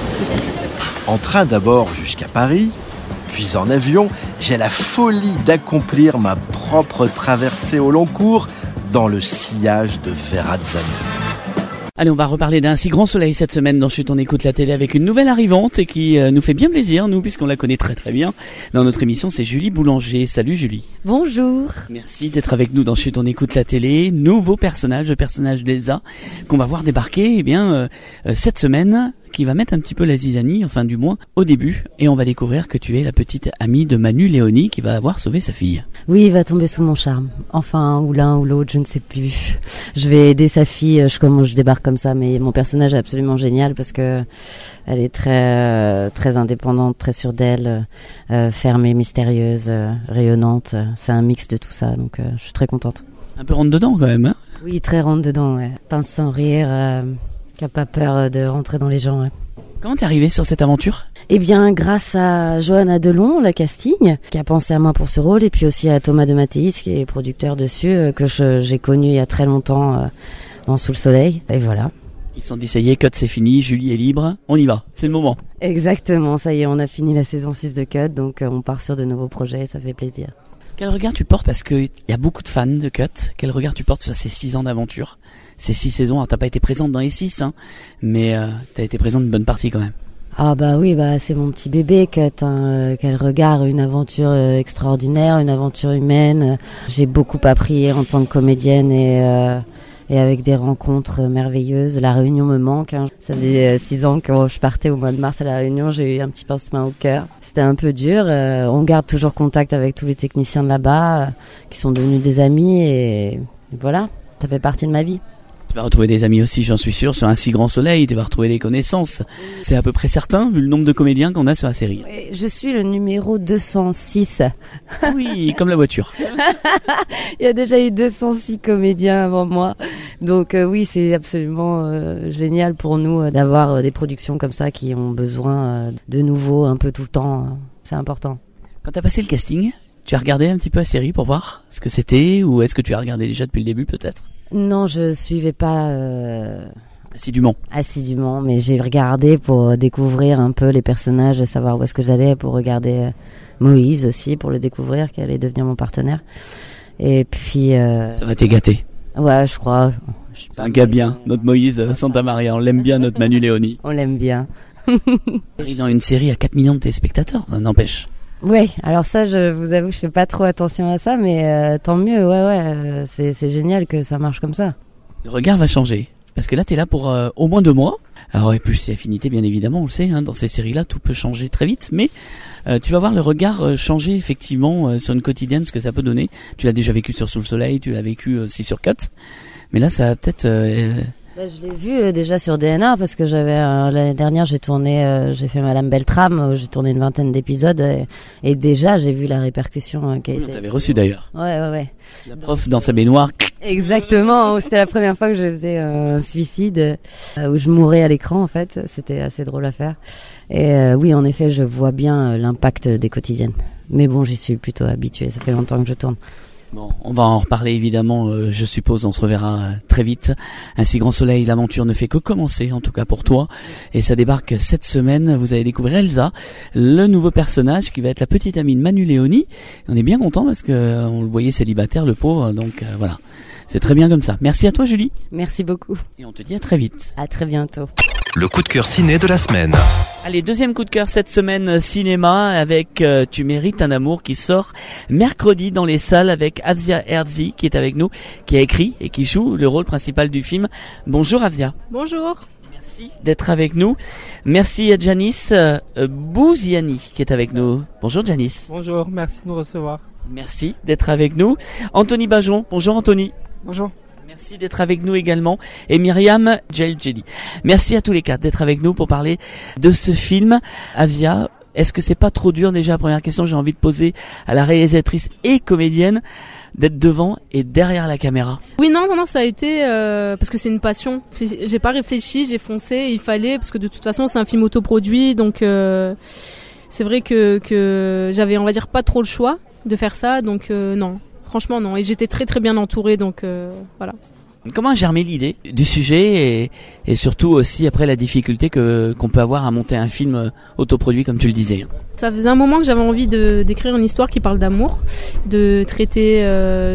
En train d'abord jusqu'à Paris, puis en avion, j'ai la folie d'accomplir ma propre traversée au long cours dans le sillage de Verrazzano. Allez, on va reparler d'un si grand soleil cette semaine dans Chut, on écoute la télé avec une nouvelle arrivante et qui euh, nous fait bien plaisir, nous, puisqu'on la connaît très très bien. Dans notre émission, c'est Julie Boulanger. Salut Julie. Bonjour. Merci d'être avec nous dans Chut, on écoute la télé. Nouveau personnage, le personnage d'Elsa, qu'on va voir débarquer eh bien euh, euh, cette semaine, qui va mettre un petit peu la zizanie, enfin du moins au début, et on va découvrir que tu es la petite amie de Manu Léoni qui va avoir sauvé sa fille. Oui, il va tomber sous mon charme. Enfin, ou l'un ou l'autre, je ne sais plus. Je vais aider sa fille, je, comment je débarque comme ça, mais mon personnage est absolument génial parce que elle est très euh, très indépendante, très sûre d'elle, euh, fermée, mystérieuse, euh, rayonnante. C'est un mix de tout ça, donc euh, je suis très contente. Un peu rentre dedans quand même, hein? Oui, très rentre dedans, ouais. Pince sans rire, euh, qui a pas peur de rentrer dans les gens, ouais. Comment t'es arrivée sur cette aventure? Eh bien, grâce à Johanna Delon, la casting, qui a pensé à moi pour ce rôle, et puis aussi à Thomas de Mathéis, qui est producteur dessus, euh, que je, j'ai connu il y a très longtemps euh, dans Sous le Soleil, et voilà. Ils se sont dit, ça y est, Cut c'est fini, Julie est libre, on y va, c'est le moment. Exactement, ça y est, on a fini la saison six de Cut, donc euh, on part sur de nouveaux projets, ça fait plaisir. Quel regard tu portes, parce qu'il y a beaucoup de fans de Cut, quel regard tu portes sur ces six ans d'aventure, ces six saisons? Alors t'as pas été présente dans les six, hein, mais euh, t'as été présente une bonne partie quand même. Ah bah oui, bah c'est mon petit bébé Cut, hein. Quel regard, une aventure euh, extraordinaire, une aventure humaine. J'ai beaucoup appris en tant que comédienne et, euh, et avec des rencontres merveilleuses. La Réunion me manque, hein. Ça faisait euh, six ans que je partais au mois de mars à La Réunion, j'ai eu un petit pincement au cœur. C'était un peu dur, euh, on garde toujours contact avec tous les techniciens de là-bas, euh, qui sont devenus des amis et, et voilà, ça fait partie de ma vie. Tu vas retrouver des amis aussi, j'en suis sûr, sur un si grand soleil, tu vas retrouver des connaissances. C'est à peu près certain, vu le nombre de comédiens qu'on a sur la série. Oui, je suis le numéro deux cent six. Oui, comme la voiture. Il y a déjà eu deux cent six comédiens avant moi. Donc euh, oui, c'est absolument euh, génial pour nous euh, d'avoir euh, des productions comme ça qui ont besoin euh, de nouveau un peu tout le temps. Euh, c'est important. Quand tu as passé le casting, tu as regardé un petit peu la série pour voir ce que c'était, ou est-ce que tu as regardé déjà depuis le début peut-être? Non, je suivais pas euh, assidûment. Assidûment, mais j'ai regardé pour découvrir un peu les personnages, savoir où est-ce que j'allais, pour regarder Moïse aussi, pour le découvrir, qui allait devenir mon partenaire. Et puis... Euh, ça va t'es gâté. Ouais, je crois. Je C'est un gars bien, notre Moïse Santa Maria. On l'aime bien, notre Manu Léoni. On l'aime bien. Dans une série à quatre millions de téléspectateurs, n'empêche. Ouais, alors ça, je vous avoue, je fais pas trop attention à ça, mais euh, tant mieux, ouais, ouais, euh, c'est, c'est génial que ça marche comme ça. Le regard va changer. Parce que là, t'es là pour euh, au moins deux mois. Alors, et plus c'est affinité, bien évidemment, on le sait, hein, dans ces séries-là, tout peut changer très vite. Mais euh, tu vas voir le regard euh, changer, effectivement, euh, sur une quotidienne, ce que ça peut donner. Tu l'as déjà vécu sur Sous le Soleil, tu l'as vécu aussi sur Cut. Mais là, ça a peut-être... Euh, Bah, je l'ai vu euh, déjà sur D N A parce que j'avais euh, l'année dernière j'ai tourné, euh, j'ai fait Madame Beltrame, euh, j'ai tourné une vingtaine d'épisodes et, et déjà j'ai vu la répercussion euh, qui a oui, été. T'avais reçu d'ailleurs. Ouais ouais ouais. La prof dans sa baignoire. Exactement, c'était la première fois que je faisais un suicide euh, où je mourais à l'écran en fait, c'était assez drôle à faire. Et euh, oui en effet je vois bien euh, l'impact des quotidiennes. Mais bon j'y suis plutôt habituée, ça fait longtemps que je tourne. Bon, on va en reparler évidemment, euh, je suppose, on se reverra euh, très vite. Ainsi Grand Soleil, l'aventure ne fait que commencer, en tout cas pour toi. Et ça débarque cette semaine, vous allez découvrir Elsa, le nouveau personnage qui va être la petite amie de Manu Léoni. On est bien content parce que euh, on le voyait célibataire, le pauvre, donc euh, voilà. C'est très bien comme ça. Merci à toi Julie. Merci beaucoup. Et on te dit à très vite. À très bientôt. Le coup de cœur ciné de la semaine. Allez, deuxième coup de cœur cette semaine cinéma avec euh, Tu mérites un amour qui sort mercredi dans les salles avec Avzia Herzi qui est avec nous, qui a écrit et qui joue le rôle principal du film. Bonjour Avzia. Bonjour. Merci d'être avec nous. Merci à Janice euh, Bouziani qui est avec nous. Bonjour Janice. Bonjour, merci de nous recevoir. Merci d'être avec nous. Anthony Bajon. Bonjour Anthony. Bonjour. Merci d'être avec nous également. Et Myriam Djeldjeli. Merci à tous les quatre d'être avec nous pour parler de ce film. Avzia, est-ce que c'est pas trop dur déjà? Première question, j'ai envie de poser à la réalisatrice et comédienne d'être devant et derrière la caméra. Oui, non, non, non, ça a été euh, parce que c'est une passion. J'ai pas réfléchi, j'ai foncé. Il fallait parce que de toute façon c'est un film autoproduit, donc euh, c'est vrai que que j'avais, on va dire, pas trop le choix de faire ça, donc euh, non. Franchement, non. Et j'étais très très bien entourée, donc euh, voilà. Comment a germé l'idée du sujet et, et surtout aussi après la difficulté que qu'on peut avoir à monter un film autoproduit comme tu le disais? Ça faisait un moment que j'avais envie de d'écrire une histoire qui parle d'amour, de traiter euh,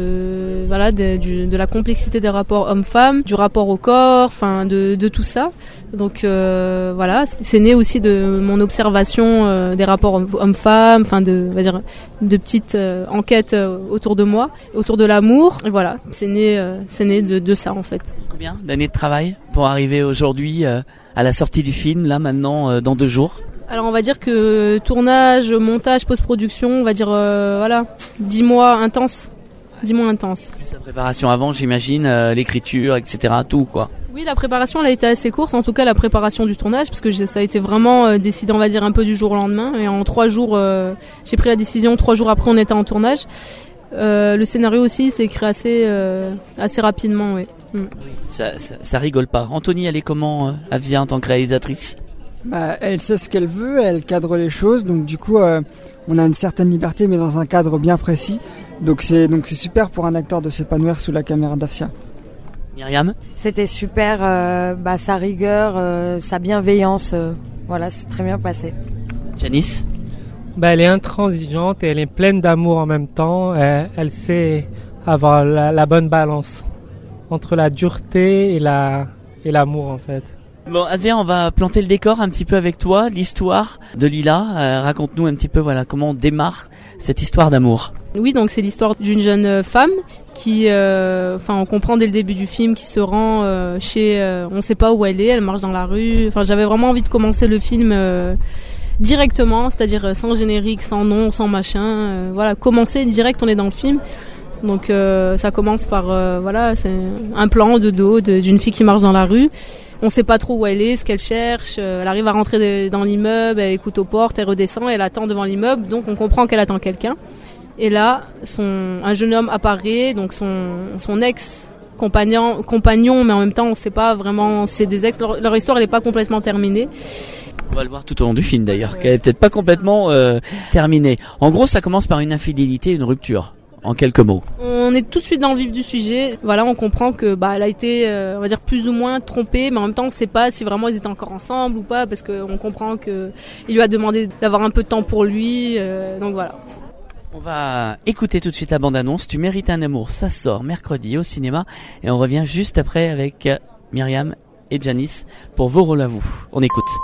de voilà de, du, de la complexité des rapports hommes-femmes, du rapport au corps, enfin de de tout ça. Donc euh, voilà, c'est né aussi de mon observation euh, des rapports hommes-femmes, enfin de on va dire de petites euh, enquêtes euh, autour de moi, autour de l'amour. Et voilà, c'est né euh, c'est né de de ça en fait. Combien d'années de travail pour arriver aujourd'hui euh, à la sortie du film là maintenant euh, dans deux jours? Alors on va dire que tournage, montage, post-production, on va dire euh, voilà, dix mois intenses, dix mois intenses. Plus la préparation avant, j'imagine, euh, l'écriture, et cetera, tout quoi. Oui, la préparation elle a été assez courte, en tout cas la préparation du tournage, parce que ça a été vraiment euh, décidé, on va dire, un peu du jour au lendemain. Et en trois jours, euh, j'ai pris la décision, trois jours après on était en tournage. Euh, le scénario aussi s'est écrit assez, euh, assez rapidement, oui. Mm. Ça, ça, ça rigole pas. Anthony, elle est comment, euh, Avzia, en tant que réalisatrice? Bah, elle sait ce qu'elle veut, elle cadre les choses, donc du coup euh, on a une certaine liberté mais dans un cadre bien précis, donc c'est donc c'est super pour un acteur de s'épanouir sous la caméra d'Avzia. Myriam? C'était super, euh, bah, sa rigueur, euh, sa bienveillance, euh, voilà, c'est très bien passé. Janice? Bah, elle est intransigeante et elle est pleine d'amour en même temps, elle, elle sait avoir la, la bonne balance entre la dureté et la et l'amour en fait. Bon, Avzia, on va planter le décor un petit peu avec toi, l'histoire de Lila. Euh, raconte-nous un petit peu, voilà, comment on démarre cette histoire d'amour. Oui, donc c'est l'histoire d'une jeune femme qui, euh, enfin, on comprend dès le début du film, qui se rend euh, chez, euh, on ne sait pas où elle est, elle marche dans la rue. Enfin, j'avais vraiment envie de commencer le film euh, directement, c'est-à-dire sans générique, sans nom, sans machin. Euh, voilà, commencer direct, on est dans le film. Donc euh, ça commence par, euh, voilà, c'est un plan de dos de, d'une fille qui marche dans la rue. On sait pas trop où elle est, ce qu'elle cherche. Elle arrive à rentrer de, dans l'immeuble, elle écoute aux portes, elle redescend, elle attend devant l'immeuble. Donc on comprend qu'elle attend quelqu'un. Et là, son, un jeune homme apparaît, donc son, son ex compagnon, compagnon, mais en même temps on sait pas vraiment si c'est des ex. Leur, leur histoire elle est pas complètement terminée. On va le voir tout au long du film d'ailleurs, ouais. Qu'elle est peut-être pas complètement euh, terminée. En gros, ça commence par une infidélité, une rupture. En quelques mots. On est tout de suite dans le vif du sujet. Voilà, on comprend que bah elle a été, euh, on va dire, plus ou moins trompée, mais en même temps on ne sait pas si vraiment ils étaient encore ensemble ou pas, parce qu'on comprend que il lui a demandé d'avoir un peu de temps pour lui. Euh, donc voilà. On va écouter tout de suite la bande-annonce. Tu mérites un amour, ça sort mercredi au cinéma et on revient juste après avec Myriam et Janice pour vos rôles à vous. On écoute.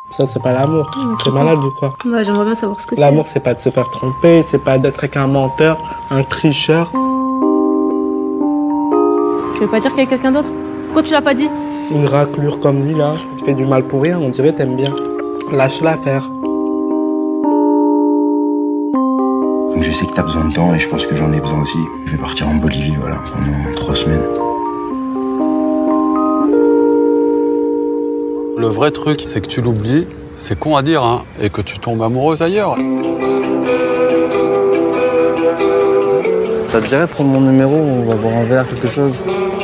Ça, c'est pas l'amour. Ouais, c'est c'est malade quoi ou quoi? Ouais, j'aimerais bien savoir ce que c'est. L'amour, c'est pas de se faire tromper, c'est pas d'être avec un menteur, un tricheur. Tu veux pas dire qu'il y a quelqu'un d'autre? Pourquoi tu l'as pas dit? Une raclure comme lui, là, tu fais du mal pour rien, on dirait t'aimes bien. Lâche-la faire. Donc je sais que t'as besoin de temps et je pense que j'en ai besoin aussi. Je vais partir en Bolivie, voilà, pendant trois semaines. Le vrai truc, c'est que tu l'oublies, c'est con à dire, hein, et que tu tombes amoureuse ailleurs. Ça te dirait de prendre mon numéro, on va boire un verre, quelque chose?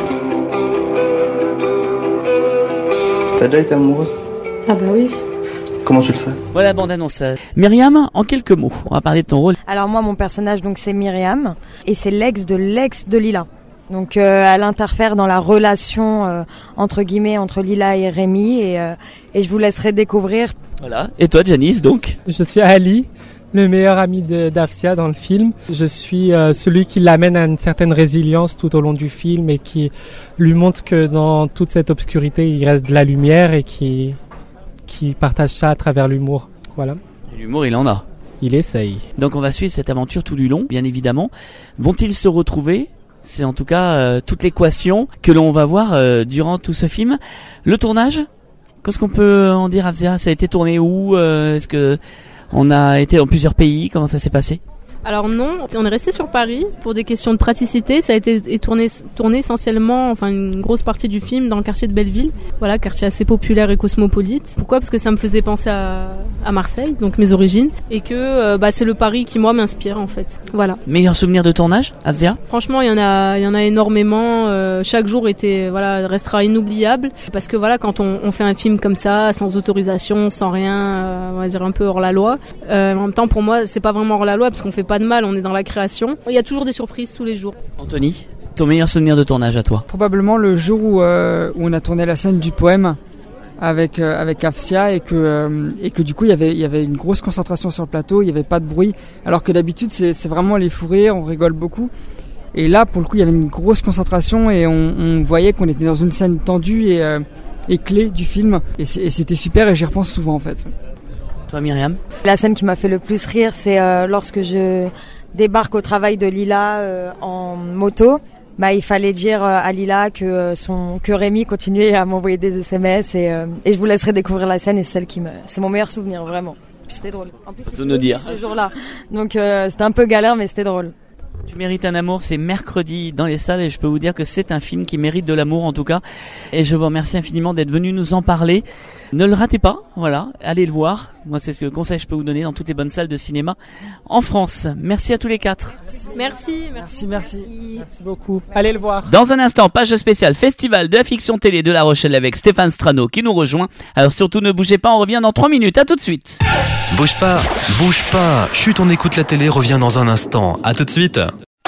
T'as déjà été amoureuse? Ah bah oui. Comment tu le sais? Voilà, bande-annonce. Myriam, en quelques mots, on va parler de ton rôle. Alors moi, mon personnage, donc c'est Myriam, et c'est l'ex de l'ex de Lila. Donc euh, elle interfère dans la relation euh, entre guillemets entre Lila et Rémi, et, euh, et je vous laisserai découvrir. Voilà. Et toi, Janice, donc? Je suis Ali, le meilleur ami de d'Afsia dans le film. Je suis euh, celui qui l'amène à une certaine résilience tout au long du film et qui lui montre que dans toute cette obscurité, il reste de la lumière et qui qui partage ça à travers l'humour. Voilà. Et l'humour, il en a. Il essaye. Donc on va suivre cette aventure tout du long, bien évidemment. Vont-ils se retrouver? C'est en tout cas euh, toute l'équation que l'on va voir euh, durant tout ce film. Le tournage, qu'est-ce qu'on peut en dire, Afzia? Ça a été tourné où? euh, Est-ce que on a été dans plusieurs pays? Comment ça s'est passé? Alors non, on est resté sur Paris pour des questions de praticité. Ça a été tourné, tourné essentiellement, enfin une grosse partie du film dans le quartier de Belleville. Voilà, quartier assez populaire et cosmopolite. Pourquoi? Parce que ça me faisait penser à, à Marseille, donc mes origines, et que euh, bah, c'est le Paris qui moi m'inspire en fait. Voilà. Meilleur souvenir de tournage, Afzia? Franchement, il y en a, il y en a énormément. Euh, chaque jour était, voilà, restera inoubliable parce que voilà, quand on, on fait un film comme ça, sans autorisation, sans rien, euh, on va dire un peu hors la loi. Euh, en même temps, pour moi, c'est pas vraiment hors la loi parce qu'on fait pas de mal, on est dans la création. Il y a toujours des surprises tous les jours. Anthony, ton meilleur souvenir de tournage à toi? Probablement le jour où, euh, où on a tourné la scène du poème avec euh, avec Afsia et que euh, et que du coup il y avait il y avait une grosse concentration sur le plateau, il y avait pas de bruit, alors que d'habitude c'est c'est vraiment les fous rires, on rigole beaucoup. Et là pour le coup il y avait une grosse concentration et on, on voyait qu'on était dans une scène tendue et euh, et clé du film et, et c'était super et j'y repense souvent en fait. Toi, Myriam? La scène qui m'a fait le plus rire, c'est euh, lorsque je débarque au travail de Lila euh, en moto. Bah, il fallait dire euh, à Lila que euh, son que Rémi continuait à m'envoyer des S M S et, euh, et je vous laisserai découvrir la scène et celle qui me, c'est mon meilleur souvenir vraiment. Puis c'était drôle. En plus, faut tout nous dire. Ce jour-là, donc euh, c'était un peu galère mais c'était drôle. Tu mérites un amour, c'est mercredi dans les salles et je peux vous dire que c'est un film qui mérite de l'amour en tout cas. Et je vous remercie infiniment d'être venu nous en parler. Ne le ratez pas, voilà, allez le voir. Moi c'est ce conseil que je peux vous donner dans toutes les bonnes salles de cinéma en France. Merci à tous les quatre. Merci, merci, merci. Merci, merci beaucoup. Allez le voir. Dans un instant, page spéciale Festival de la fiction télé de La Rochelle avec Stéphane Strano qui nous rejoint. Alors surtout ne bougez pas, on revient dans trois minutes, à tout de suite. Bouge pas, bouge pas. Chut, on écoute la télé, revient dans un instant. À tout de suite.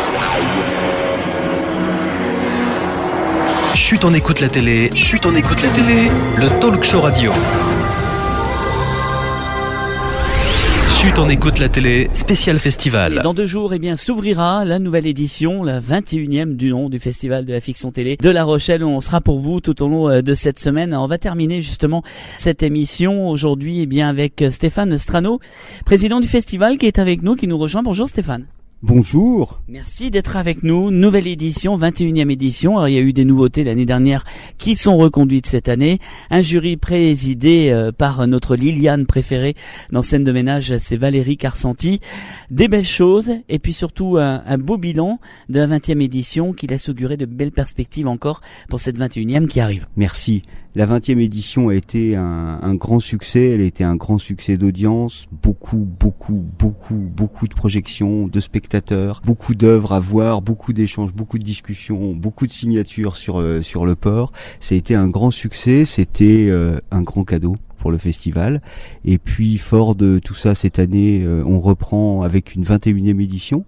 Chut, on écoute la télé. Chut, on écoute la télé. Le talk show radio. Chut, on écoute la télé, spécial festival. Et dans deux jours, eh bien, s'ouvrira la nouvelle édition, la vingt et unième du nom du Festival de la fiction télé de La Rochelle, où on sera pour vous tout au long de cette semaine. On va terminer justement cette émission aujourd'hui, eh bien, avec Stéphane Strano, président du festival, qui est avec nous, qui nous rejoint. Bonjour Stéphane. Bonjour. Merci d'être avec nous. Nouvelle édition, vingt et unième édition. Alors, il y a eu des nouveautés l'année dernière qui sont reconduites cette année. Un jury présidé euh, par notre Liliane préférée dans Scène de ménage, c'est Valérie Carcenti. Des belles choses et puis surtout un, un beau bilan de la vingtième édition qui laisse augurer de belles perspectives encore pour cette vingt et unième qui arrive. Merci. La vingtième édition a été un, un grand succès, elle a été un grand succès d'audience, beaucoup, beaucoup, beaucoup, beaucoup de projections, de spectateurs, beaucoup d'œuvres à voir, beaucoup d'échanges, beaucoup de discussions, beaucoup de signatures sur euh, sur le port. Ça a été un grand succès, c'était euh, un grand cadeau pour le festival. Et puis, fort de tout ça, cette année, euh, on reprend avec une vingt et unième édition.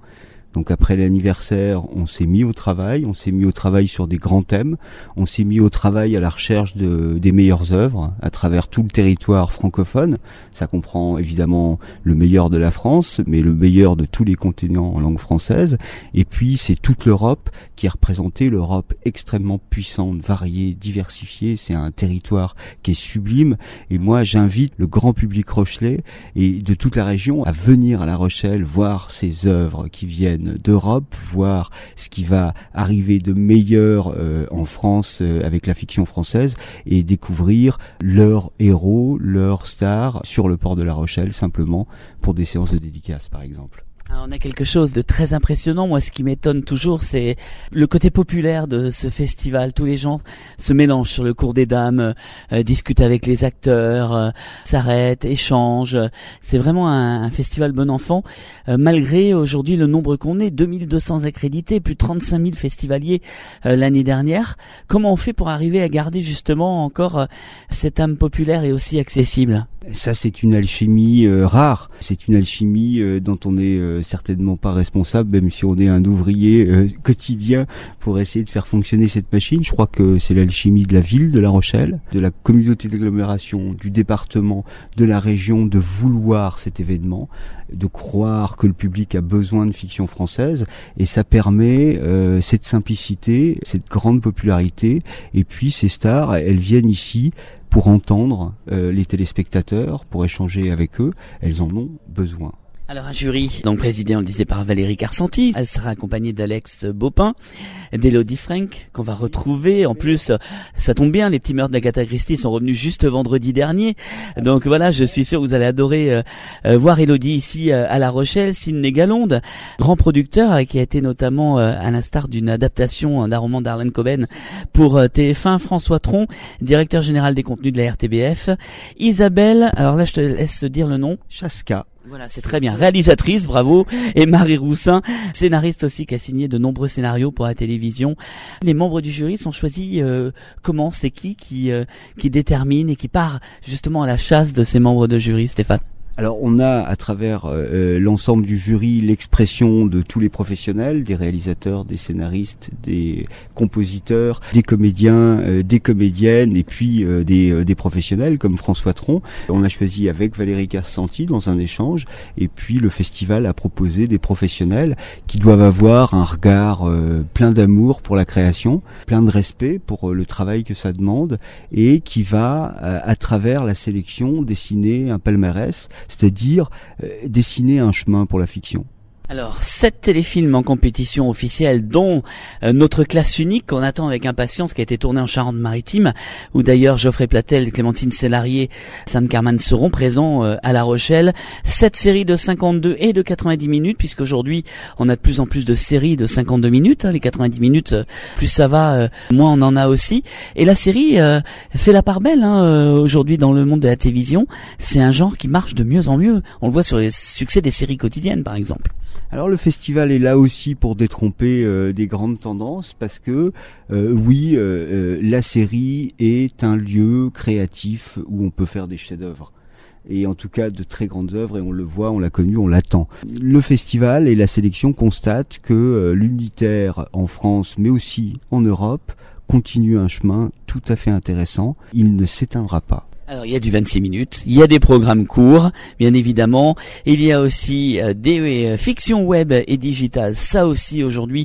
Donc après l'anniversaire, on s'est mis au travail, on s'est mis au travail sur des grands thèmes, on s'est mis au travail à la recherche de, des meilleures œuvres à travers tout le territoire francophone. Ça comprend évidemment le meilleur de la France, mais le meilleur de tous les continents en langue française. Et puis c'est toute l'Europe qui est représentée, l'Europe extrêmement puissante, variée, diversifiée. C'est un territoire qui est sublime. Et moi, j'invite le grand public rochelais et de toute la région à venir à La Rochelle, voir ces œuvres qui viennent d'Europe, voir ce qui va arriver de meilleur euh, en France euh, avec la fiction française et découvrir leurs héros, leurs stars sur le port de La Rochelle, simplement pour des séances de dédicaces par exemple. Alors, on a quelque chose de très impressionnant. Moi, ce qui m'étonne toujours, c'est le côté populaire de ce festival. Tous les gens se mélangent sur le cours des dames, euh, discutent avec les acteurs, euh, s'arrêtent, échangent. C'est vraiment un, un festival bon enfant, euh, malgré aujourd'hui le nombre qu'on est, deux mille deux cents accrédités, plus de trente-cinq mille festivaliers euh, l'année dernière. Comment on fait pour arriver à garder justement encore euh, cette âme populaire et aussi accessible ? Ça, c'est une alchimie euh, rare. C'est une alchimie euh, dont on n'est euh, certainement pas responsable, même si on est un ouvrier euh, quotidien pour essayer de faire fonctionner cette machine. Je crois que c'est l'alchimie de la ville de La Rochelle, de la communauté d'agglomération, du département, de la région, de vouloir cet événement, de croire que le public a besoin de fiction française, et ça permet euh, cette simplicité, cette grande popularité, et puis ces stars, elles viennent ici pour entendre euh, les téléspectateurs, pour échanger avec eux, elles en ont besoin. Alors un jury, donc présidé, on le disait, par Valérie Carsanti. Elle sera accompagnée d'Alex Baupin, d'Elodie Frank, qu'on va retrouver. En plus, ça tombe bien, les petits meurtres d'Agatha Christie sont revenus juste vendredi dernier. Donc voilà, je suis sûr que vous allez adorer euh, euh, voir Elodie ici euh, à La Rochelle. Sidney Galonde, grand producteur, euh, qui a été notamment euh, à l'instar d'une adaptation d'un roman d'Arlen Coben pour euh, T F un. François Tron, directeur général des contenus de la R T B F. Isabelle, alors là je te laisse dire le nom. Chaska. Voilà, c'est très bien. Réalisatrice, bravo. Et Marie Roussin, scénariste aussi, qui a signé de nombreux scénarios pour la télévision. Les membres du jury sont choisis euh, comment ? C'est qui qui, euh, qui détermine et qui part justement à la chasse de ces membres de jury, Stéphane ? Alors on a à travers euh, l'ensemble du jury l'expression de tous les professionnels, des réalisateurs, des scénaristes, des compositeurs, des comédiens, euh, des comédiennes et puis euh, des, euh, des professionnels comme François Tron. On a choisi avec Valérie Carsanti dans un échange, et puis le festival a proposé des professionnels qui doivent avoir un regard euh, plein d'amour pour la création, plein de respect pour euh, le travail que ça demande, et qui va euh, à travers la sélection dessiner un palmarès, c'est-à-dire euh, dessiner un chemin pour la fiction. Alors, sept téléfilms en compétition officielle, dont euh, notre classe unique qu'on attend avec impatience, qui a été tournée en Charente-Maritime, où d'ailleurs Geoffrey Platel, Clémentine Célarier, Sam Carman seront présents euh, à La Rochelle. Sept séries de cinquante-deux et de quatre-vingt-dix minutes, puisqu'aujourd'hui on a de plus en plus de séries de cinquante-deux minutes. Hein, les quatre-vingt-dix minutes, euh, plus ça va, euh, moins on en a aussi. Et la série euh, fait la part belle hein, euh, aujourd'hui dans le monde de la télévision. C'est un genre qui marche de mieux en mieux. On le voit sur les succès des séries quotidiennes, par exemple. Alors le festival est là aussi pour détromper euh, des grandes tendances, parce que euh, oui, euh, euh, la série est un lieu créatif où on peut faire des chefs-d'œuvre. Et en tout cas de très grandes œuvres, et on le voit, on l'a connu, on l'attend. Le festival et la sélection constatent que euh, l'unitaire en France, mais aussi en Europe, continue un chemin tout à fait intéressant. Il ne s'éteindra pas. Alors il y a du vingt-six minutes, il y a des programmes courts, bien évidemment, il y a aussi euh, des euh, fictions web et digitales, ça aussi aujourd'hui,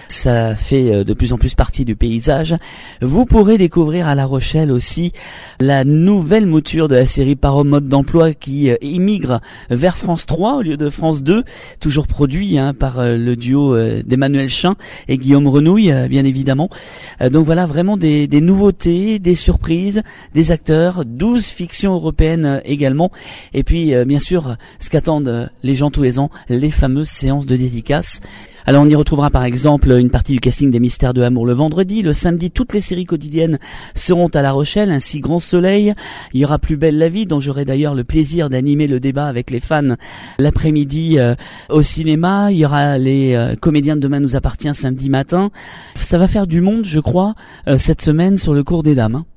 ça fait euh, de plus en plus partie du paysage. Vous pourrez découvrir à La Rochelle aussi la nouvelle mouture de la série Par mode d'emploi qui euh, immigre vers France trois au lieu de France deux, toujours produit hein, par euh, le duo euh, d'Emmanuel Chin et Guillaume Renouille, euh, bien évidemment. Euh, donc voilà, vraiment des, des nouveautés, des surprises, des acteurs, douze fictions européennes également, et puis euh, bien sûr ce qu'attendent euh, les gens tous les ans, les fameuses séances de dédicaces. Alors on y retrouvera par exemple une partie du casting des Mystères de Amour le vendredi. Le samedi, toutes les séries quotidiennes seront à La Rochelle, ainsi Grand Soleil. Il y aura Plus belle la vie, dont j'aurai d'ailleurs le plaisir d'animer le débat avec les fans l'après-midi euh, au cinéma. Il y aura les euh, comédiens de Demain nous appartient samedi matin. Ça va faire du monde, je crois, euh, cette semaine sur le cours des dames. Hein.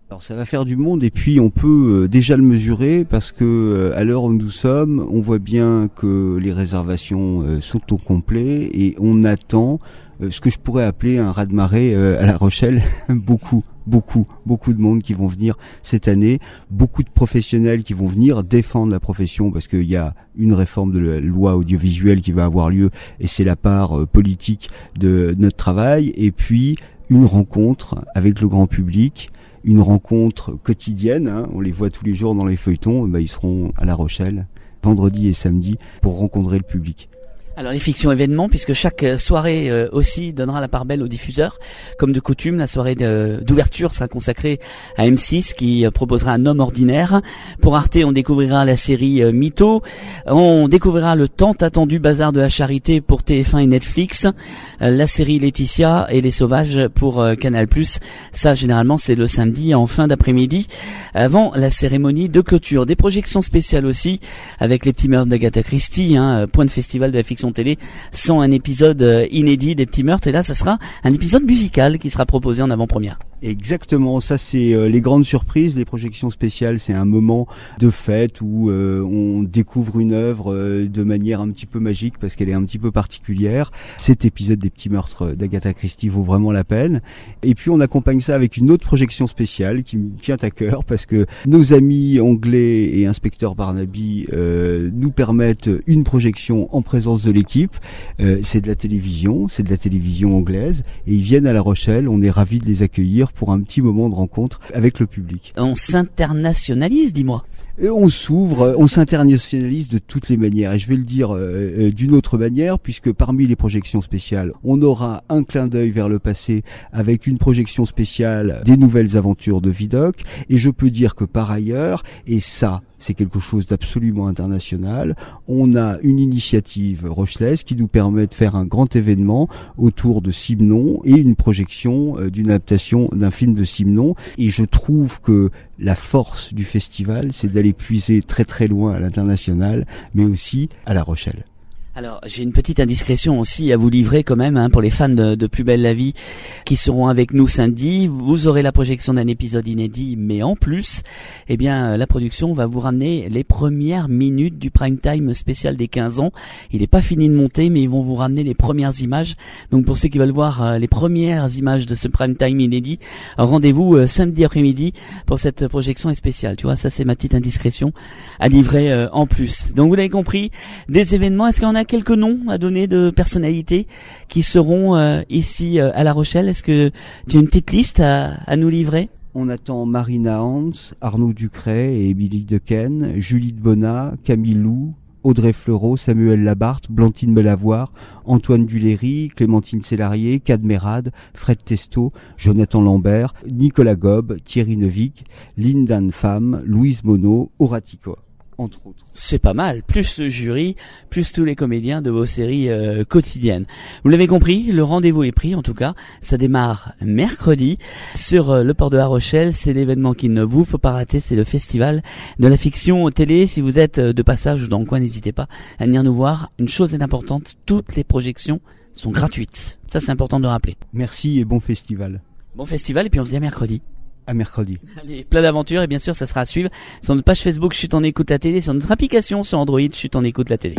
Alors ça va faire du monde et puis on peut euh, déjà le mesurer parce que euh, à l'heure où nous sommes, on voit bien que les réservations euh, sont au complet et on attend euh, ce que je pourrais appeler un raz-de-marée euh, à La Rochelle. beaucoup, beaucoup, beaucoup de monde qui vont venir cette année, beaucoup de professionnels qui vont venir défendre la profession parce qu'il y a une réforme de la loi audiovisuelle qui va avoir lieu et c'est la part euh, politique de notre travail et puis une rencontre avec le grand public. Une rencontre quotidienne, hein, on les voit tous les jours dans les feuilletons, bah, ils seront à La Rochelle, vendredi et samedi, pour rencontrer le public. Alors les fictions événements, puisque chaque soirée euh, aussi donnera la part belle aux diffuseurs. Comme de coutume, la soirée de, d'ouverture sera consacrée à M six qui euh, proposera Un homme ordinaire. Pour Arte, on découvrira la série euh, Mytho. On découvrira le tant attendu Bazar de la Charité pour T F un et Netflix. Euh, la série Laetitia et les Sauvages pour euh, Canal plus. Ça, généralement, c'est le samedi en fin d'après-midi, avant la cérémonie de clôture. Des projections spéciales aussi, avec les petits meurtres d'Agatha Christie, hein, point de festival de la fiction télé, sans un épisode euh, inédit des petits meurtres. Et là, ça sera un épisode musical qui sera proposé en avant-première. Exactement, ça c'est euh, les grandes surprises, les projections spéciales, c'est un moment de fête où euh, on découvre une œuvre euh, de manière un petit peu magique parce qu'elle est un petit peu particulière. Cet épisode des petits meurtres d'Agatha Christie vaut vraiment la peine. Et puis on accompagne ça avec une autre projection spéciale qui me tient à cœur parce que nos amis anglais et inspecteur Barnaby euh, nous permettent une projection en présence de l'équipe. Euh, c'est de la télévision, c'est de la télévision anglaise et ils viennent à La Rochelle, on est ravis de les accueillir pour un petit moment de rencontre avec le public. On s'internationalise, dis-moi. Et on s'ouvre, on s'internationalise de toutes les manières. Et je vais le dire euh, d'une autre manière, puisque parmi les projections spéciales, on aura un clin d'œil vers le passé avec une projection spéciale des nouvelles aventures de Vidocq. Et je peux dire que par ailleurs, et ça, c'est quelque chose d'absolument international, on a une initiative rochelaise qui nous permet de faire un grand événement autour de Simenon et une projection euh, d'une adaptation d'un film de Simenon. Et je trouve que la force du festival, c'est d'aller puiser très très loin à l'international, mais aussi à La Rochelle. Alors, j'ai une petite indiscrétion aussi à vous livrer quand même, hein, pour les fans de, de Plus belle la vie qui seront avec nous samedi. Vous aurez la projection d'un épisode inédit, mais en plus, eh bien, la production va vous ramener les premières minutes du prime time spécial des quinze ans. Il n'est pas fini de monter, mais ils vont vous ramener les premières images. Donc, pour ceux qui veulent voir euh, les premières images de ce prime time inédit, rendez-vous euh, samedi après-midi pour cette projection spéciale. Tu vois, ça c'est ma petite indiscrétion à livrer euh, en plus. Donc, vous l'avez compris, des événements. Est-ce qu'il y en a quelques noms à donner de personnalités qui seront euh, ici euh, à La Rochelle? Est-ce que tu as une petite liste à, à nous livrer? On attend Marina Hans, Arnaud Ducret et Émilie Dequesne, Julie de Bonnat, Camille Lou, Audrey Fleurot, Samuel Labarthe, Blantyne Belavoir, Antoine Duléry, Clémentine Célarié, Cadmerade, Fred Testo, Jonathan Lambert, Nicolas Gob, Thierry Neuvig, Lindan Pham, Louise Monod, Horatiko, entre autres. C'est pas mal, plus le jury, plus tous les comédiens de vos séries euh, quotidiennes. Vous l'avez compris, le rendez-vous est pris en tout cas. Ça démarre mercredi sur euh, le port de La Rochelle. C'est l'événement qu'il ne vous faut pas rater, c'est le festival de la fiction télé. Si vous êtes de passage dans le coin, n'hésitez pas à venir nous voir. Une chose est importante, toutes les projections sont gratuites. Ça c'est important de le rappeler. Merci et bon festival. Bon festival et puis on se dit à mercredi. À mercredi. Allez, plein d'aventures et bien sûr ça sera à suivre sur notre page Facebook Chut en écoute la télé, sur notre application sur Android Chut en écoute la télé.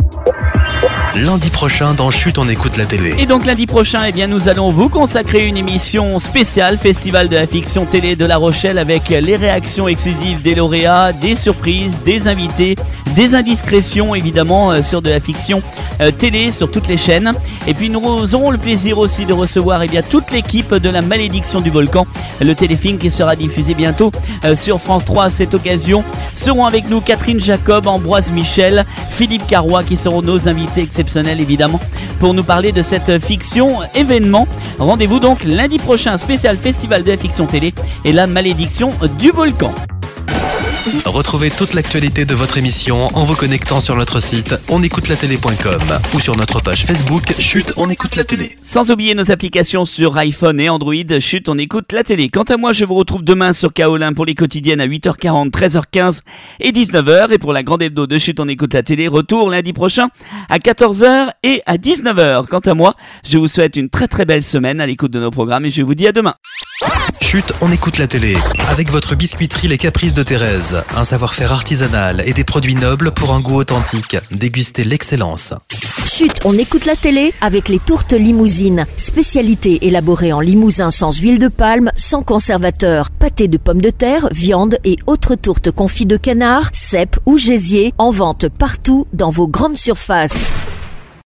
Lundi prochain dans Chut on écoute la télé. Et donc lundi prochain, eh bien nous allons vous consacrer une émission spéciale Festival de la fiction télé de La Rochelle avec les réactions exclusives des lauréats, des surprises, des invités, des indiscrétions évidemment euh, sur de la fiction euh, télé sur toutes les chaînes. Et puis nous aurons le plaisir aussi de recevoir eh bien toute l'équipe de La Malédiction du Volcan, le téléfilm qui sera diffusé bientôt euh, sur France trois. À cette occasion seront avec nous Catherine Jacob, Ambroise Michel, Philippe Carrois qui seront nos invités exceptionnels évidemment pour nous parler de cette fiction événement. Rendez-vous donc lundi prochain, spécial Festival de la fiction télé et La Malédiction du Volcan. Retrouvez toute l'actualité de votre émission en vous connectant sur notre site on écoute la télé point com ou sur notre page Facebook Chut on écoute la télé. Sans oublier nos applications sur iPhone et Android, Chut on écoute la télé. Quant à moi, je vous retrouve demain sur Kaolin pour les quotidiennes à huit heures quarante, treize heures quinze et dix-neuf heures. Et pour la grande hebdo de Chut on écoute la télé, retour lundi prochain à quatorze heures et à dix-neuf heures. Quant à moi, je vous souhaite une très très belle semaine à l'écoute de nos programmes et je vous dis à demain. Chut, on écoute la télé. Avec votre biscuiterie Les Caprices de Thérèse. Un savoir-faire artisanal et des produits nobles pour un goût authentique. Dégustez l'excellence. Chut, on écoute la télé avec les tourtes limousines. Spécialité élaborée en limousin sans huile de palme, sans conservateur. Pâté de pommes de terre, viande et autres tourtes confites de canard, cèpes ou gésier. En vente partout dans vos grandes surfaces.